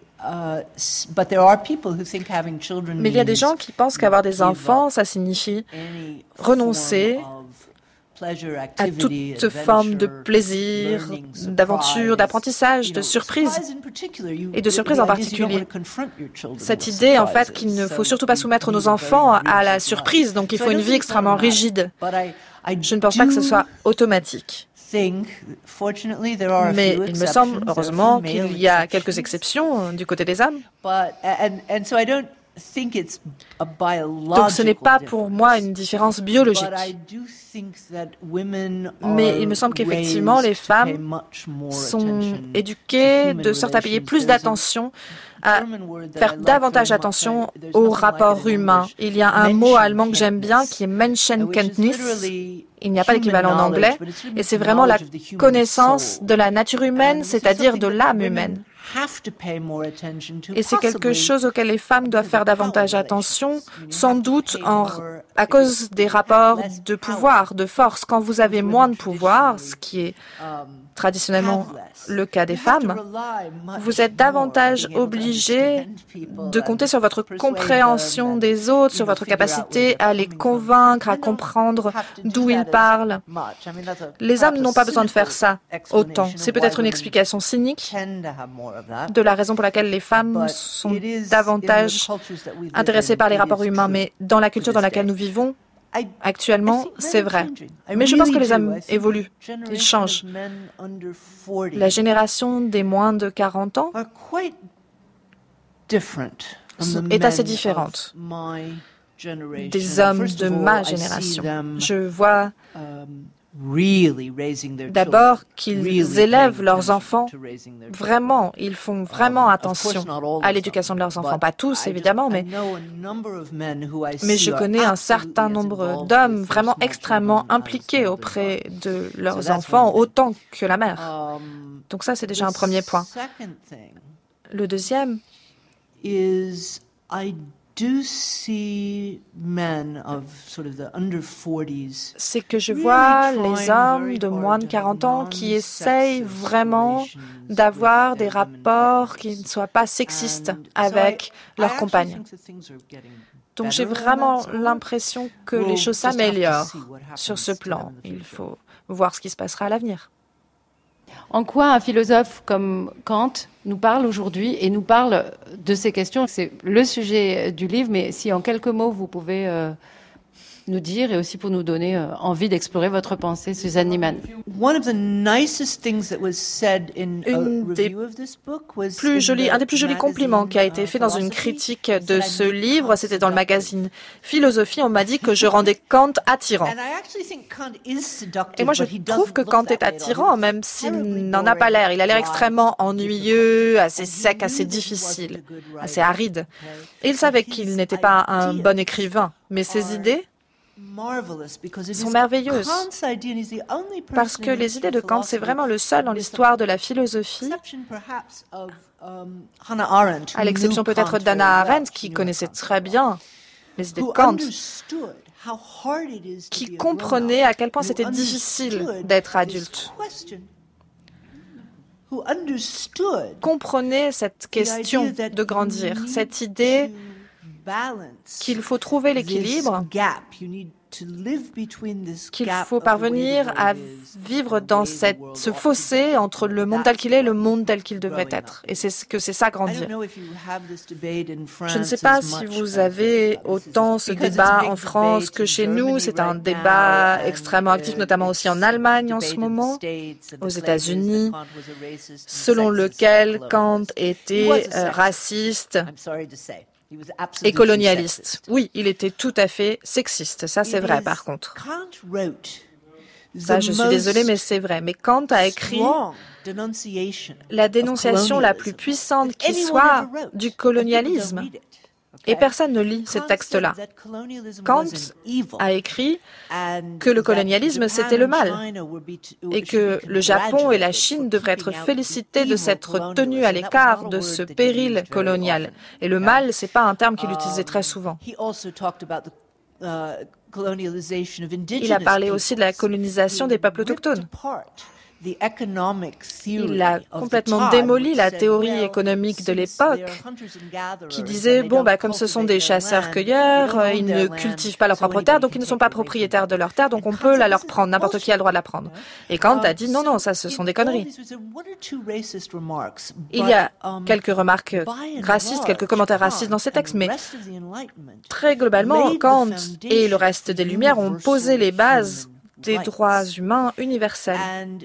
uh, s- but there are people who think having children Mais il y a des means gens qui pensent qu'avoir des give enfants, up ça signifie any renoncer form of pleasure, à activity, toute forme de adventure, plaisir, learning, d'aventure, surprise, d'apprentissage, you de know, surprise. surprise in particular. You- et de the- surprise the en idea is you don't particulier. want to confront your children Cette with idée, en fait, surprises, qu'il ne so faut surtout pas you soumettre lead nos a very enfants à la rigid surprise, life. donc il So faut I une don't vie think extrêmement automatic, rigide. but I- I Je ne pense pas que ce do soit automatique. think, fortunately, there are a Mais few il me semble, exceptions, there are heureusement, few male qu'il y a quelques exceptions. exceptions euh, du côté des hommes. But, and, and so I don't think it's a biological Donc ce n'est pas pour moi une différence biologique. But I do think that women Mais are il me semble qu'effectivement, raised les to pay femmes much more sont attention éduquées to de human sorte à payer relations. plus There's a d'attention, à German word that I faire like davantage very much. attention I- there's aux nothing like it rapports in humains. English. Il y a un mot allemand que j'aime bien qui est Menschenkenntnis, Menschenkenntnis. which is literally Il n'y a pas d'équivalent en human anglais. knowledge, but it's really Et c'est vraiment la knowledge of the human connaissance soul. de la nature humaine, And this is c'est-à-dire de something l'âme that humaine. women have to pay more attention to, Et c'est quelque possibly chose auquel les femmes doivent faire davantage attention, sans doute en, more à cause des rapports less de power. pouvoir, de force. Quand vous avez moins de pouvoir, ce qui est um, traditionnellement have less. le cas des You have to femmes, rely much vous êtes more davantage on being able to obligé understand people de and compter sur votre persuade compréhension them des and, autres, you sur know, votre figure out where capacité they're à les coming from. convaincre, à Men don't comprendre have to do d'où that ils as parlent. much. I mean, that's a- Les hommes perhaps a n'ont pas besoin de faire cynical ça explanation autant. of C'est why peut-être une women explication cynique tend to have more of that. de la raison pour laquelle les femmes But sont it is in the davantage cultures that we live intéressées in, par les it rapports is humains. true Mais dans la culture to dans this laquelle day. nous vivons, I- I actuellement, think men c'est are vrai. changing. I Mais je pense really que les do. hommes I think évoluent. the generation Ils of changent. men under forty La génération des moins de quarante ans are quite different from the est assez men différente of my generation. des hommes First de of all, ma I see génération. them, Je vois um, D'abord, qu'ils élèvent leurs enfants vraiment. Ils font vraiment attention à l'éducation de leurs enfants. Pas tous, évidemment, mais, mais je connais un certain nombre d'hommes vraiment extrêmement impliqués auprès de leurs enfants, autant que la mère. Donc ça, c'est déjà un premier point. Le deuxième, c'est que je vois les hommes de moins de quarante ans qui essayent vraiment d'avoir des rapports qui ne soient pas sexistes avec leurs compagnes. Donc j'ai vraiment l'impression que les choses s'améliorent sur ce plan. Il faut voir ce qui se passera à l'avenir. En quoi un philosophe comme Kant nous parle aujourd'hui et nous parle de ces questions? C'est le sujet du livre, mais si en quelques mots vous pouvez euh, nous dire et aussi pour nous donner euh, envie d'explorer votre pensée, Suzanne Niemann. Une des plus jolies, un des plus jolis compliments qui a été fait dans une critique de ce livre, c'était dans le magazine Philosophie. On m'a dit que je rendais Kant attirant. Et moi, je trouve que Kant est attirant, même s'il n'en a pas l'air. Il a l'air extrêmement ennuyeux, assez sec, assez difficile, assez aride. Et il savait qu'il n'était pas un bon écrivain, mais ses idées sont merveilleuses, parce que les idées de Kant, c'est vraiment le seul dans l'histoire de la philosophie, à l'exception peut-être d'Hannah Arendt, qui connaissait très bien les idées de Kant, qui comprenait à quel point c'était difficile d'être adulte, comprenait cette question de grandir, cette idée qu'il faut trouver l'équilibre, qu'il faut parvenir à vivre dans cette, ce fossé entre le monde tel qu'il est et le monde tel qu'il devrait être. Et c'est que c'est ça, grandir. Je ne sais pas si vous avez autant ce débat en France que chez nous. C'est un débat extrêmement actif, notamment aussi en Allemagne en ce moment, aux États-Unis, selon lequel Kant était euh, raciste et colonialiste. Oui, il était tout à fait sexiste. Ça, c'est vrai, par contre. Ça, je suis désolée, mais c'est vrai. Mais Kant a écrit la dénonciation la plus puissante qui soit du colonialisme. Et personne ne lit ce texte-là. Kant a écrit que le colonialisme, c'était le mal, et que le Japon et la Chine devraient être félicités de s'être tenus à l'écart de ce péril colonial. Et le mal, ce n'est pas un terme qu'il utilisait très souvent. Il a parlé aussi de la colonisation des peuples autochtones. Il a complètement démoli la théorie économique de l'époque qui disait, bon, bah, comme ce sont des chasseurs-cueilleurs, ils ne cultivent pas leur propre terre, donc ils ne sont pas propriétaires de leur terre, donc on peut la leur prendre, n'importe qui a le droit de la prendre. Et Kant a dit, non, non, ça, ce sont des conneries. Il y a quelques remarques racistes, quelques commentaires racistes dans ces textes, mais très globalement, Kant et le reste des Lumières ont posé les bases des droits humains universels.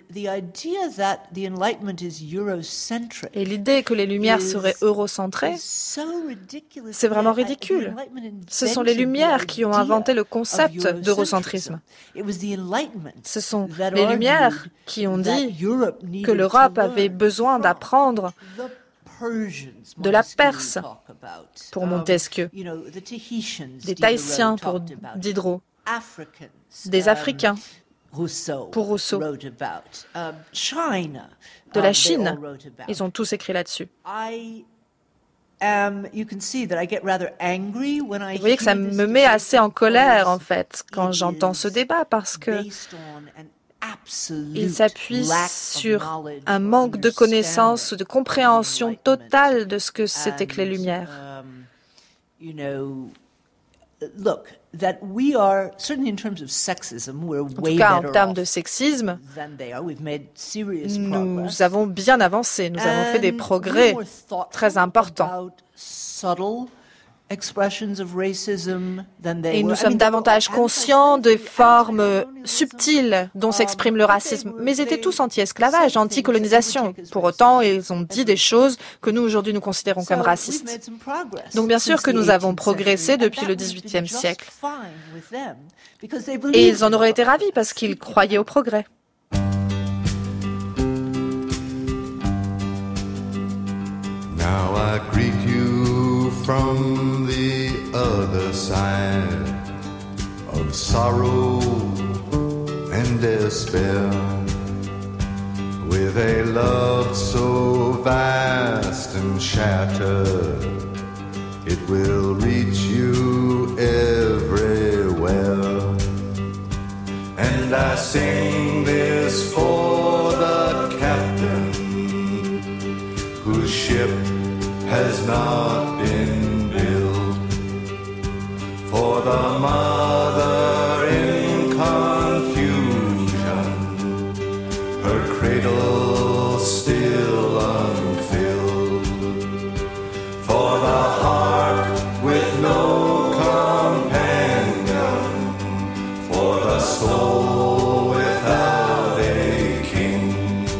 Et l'idée que les Lumières seraient eurocentrées, c'est vraiment ridicule. Ce sont les Lumières qui ont inventé le concept d'eurocentrisme. Ce sont les Lumières qui ont dit que l'Europe avait besoin d'apprendre de la Perse pour Montesquieu, des Tahitiens pour Diderot, des Africains pour Rousseau, de la Chine. Ils ont tous écrit là-dessus. Vous voyez que ça me met assez en colère, en fait, quand j'entends ce débat, parce que il s'appuie sur un manque de connaissance, de compréhension totale de ce que c'était que les Lumières. En tout cas, en termes de sexisme, nous avons bien avancé, nous avons fait des progrès très importants. Et nous sommes davantage conscients des formes subtiles dont s'exprime le racisme. Mais ils étaient tous anti-esclavage, anti-colonisation. Pour autant, ils ont dit des choses que nous, aujourd'hui, nous considérons comme racistes. Donc, bien sûr que nous avons progressé depuis le dix-huitième siècle. Et ils en auraient été ravis parce qu'ils croyaient au progrès. Now I greet you from the other side of sorrow and despair, with a love so vast and shattered, it will reach you everywhere. And I sing this for the captain whose ship has not been built, for the mother in confusion, her cradle still unfilled, for the heart with no companion, for the soul without a king,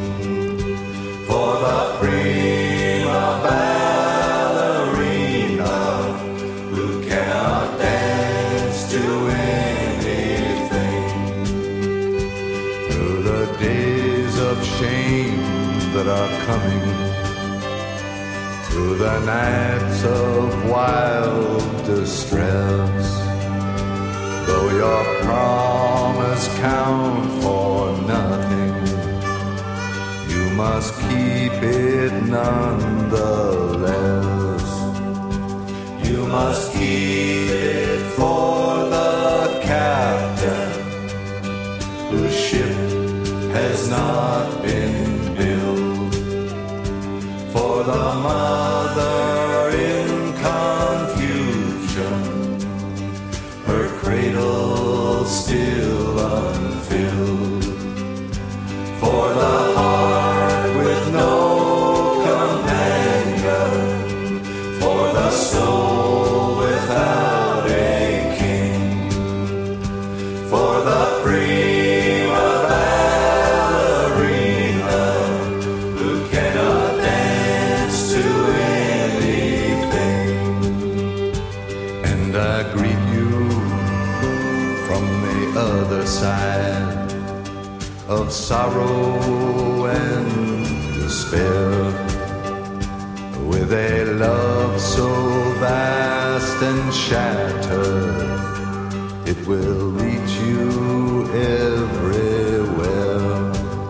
for the prima ballerina who cannot dance to anything. Through the days of shame that are coming, through the nights of wild distress, though your promise count for nothing, you must keep it nonetheless. You must keep it for the captain whose ship has not been built, for the mother in confusion, her cradle still unfilled, for the heart with no companion, for the soul without a king, for the prima ballerina who cannot dance to anything. And I greet you from the other side of sorrow and despair, with a love so vast and shattered, it will reach you everywhere.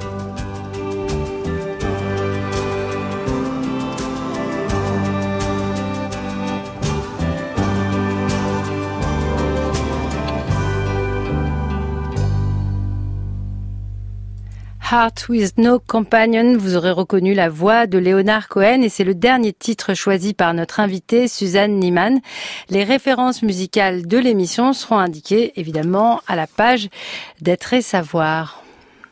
Heart with No Companion, vous aurez reconnu la voix de Leonard Cohen et c'est le dernier titre choisi par notre invitée Suzanne Niemann. Les références musicales de l'émission seront indiquées évidemment à la page d'Être et Savoir.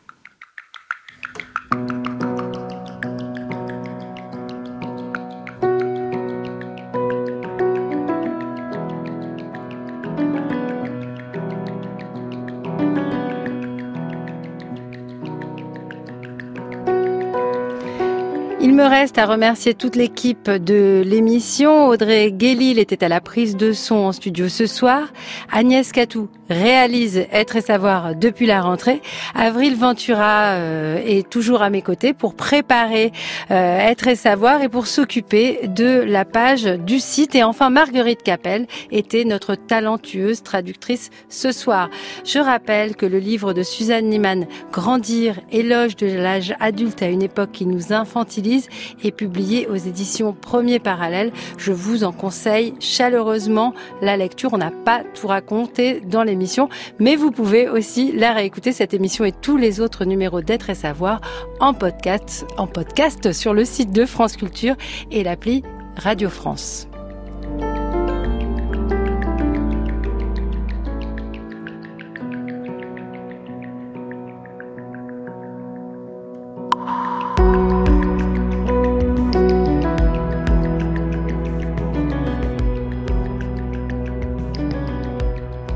Il me reste à remercier toute l'équipe de l'émission. Audrey Guélil était à la prise de son en studio ce soir. Agnès Catou réalise Être et Savoir depuis la rentrée. Avril Ventura euh, est toujours à mes côtés pour préparer euh, Être et Savoir et pour s'occuper de la page du site. Et enfin, Marguerite Capel était notre talentueuse traductrice ce soir. Je rappelle que le livre de Suzanne Niemann, Grandir, éloge de l'âge adulte à une époque qui nous infantilise, est publié aux éditions Premier Parallèle. Je vous en conseille chaleureusement la lecture. On n'a pas tout raconté dans l'émission, mais vous pouvez aussi la réécouter, cette émission et tous les autres numéros d'Être et Savoir en podcast, en podcast sur le site de France Culture et l'appli Radio France.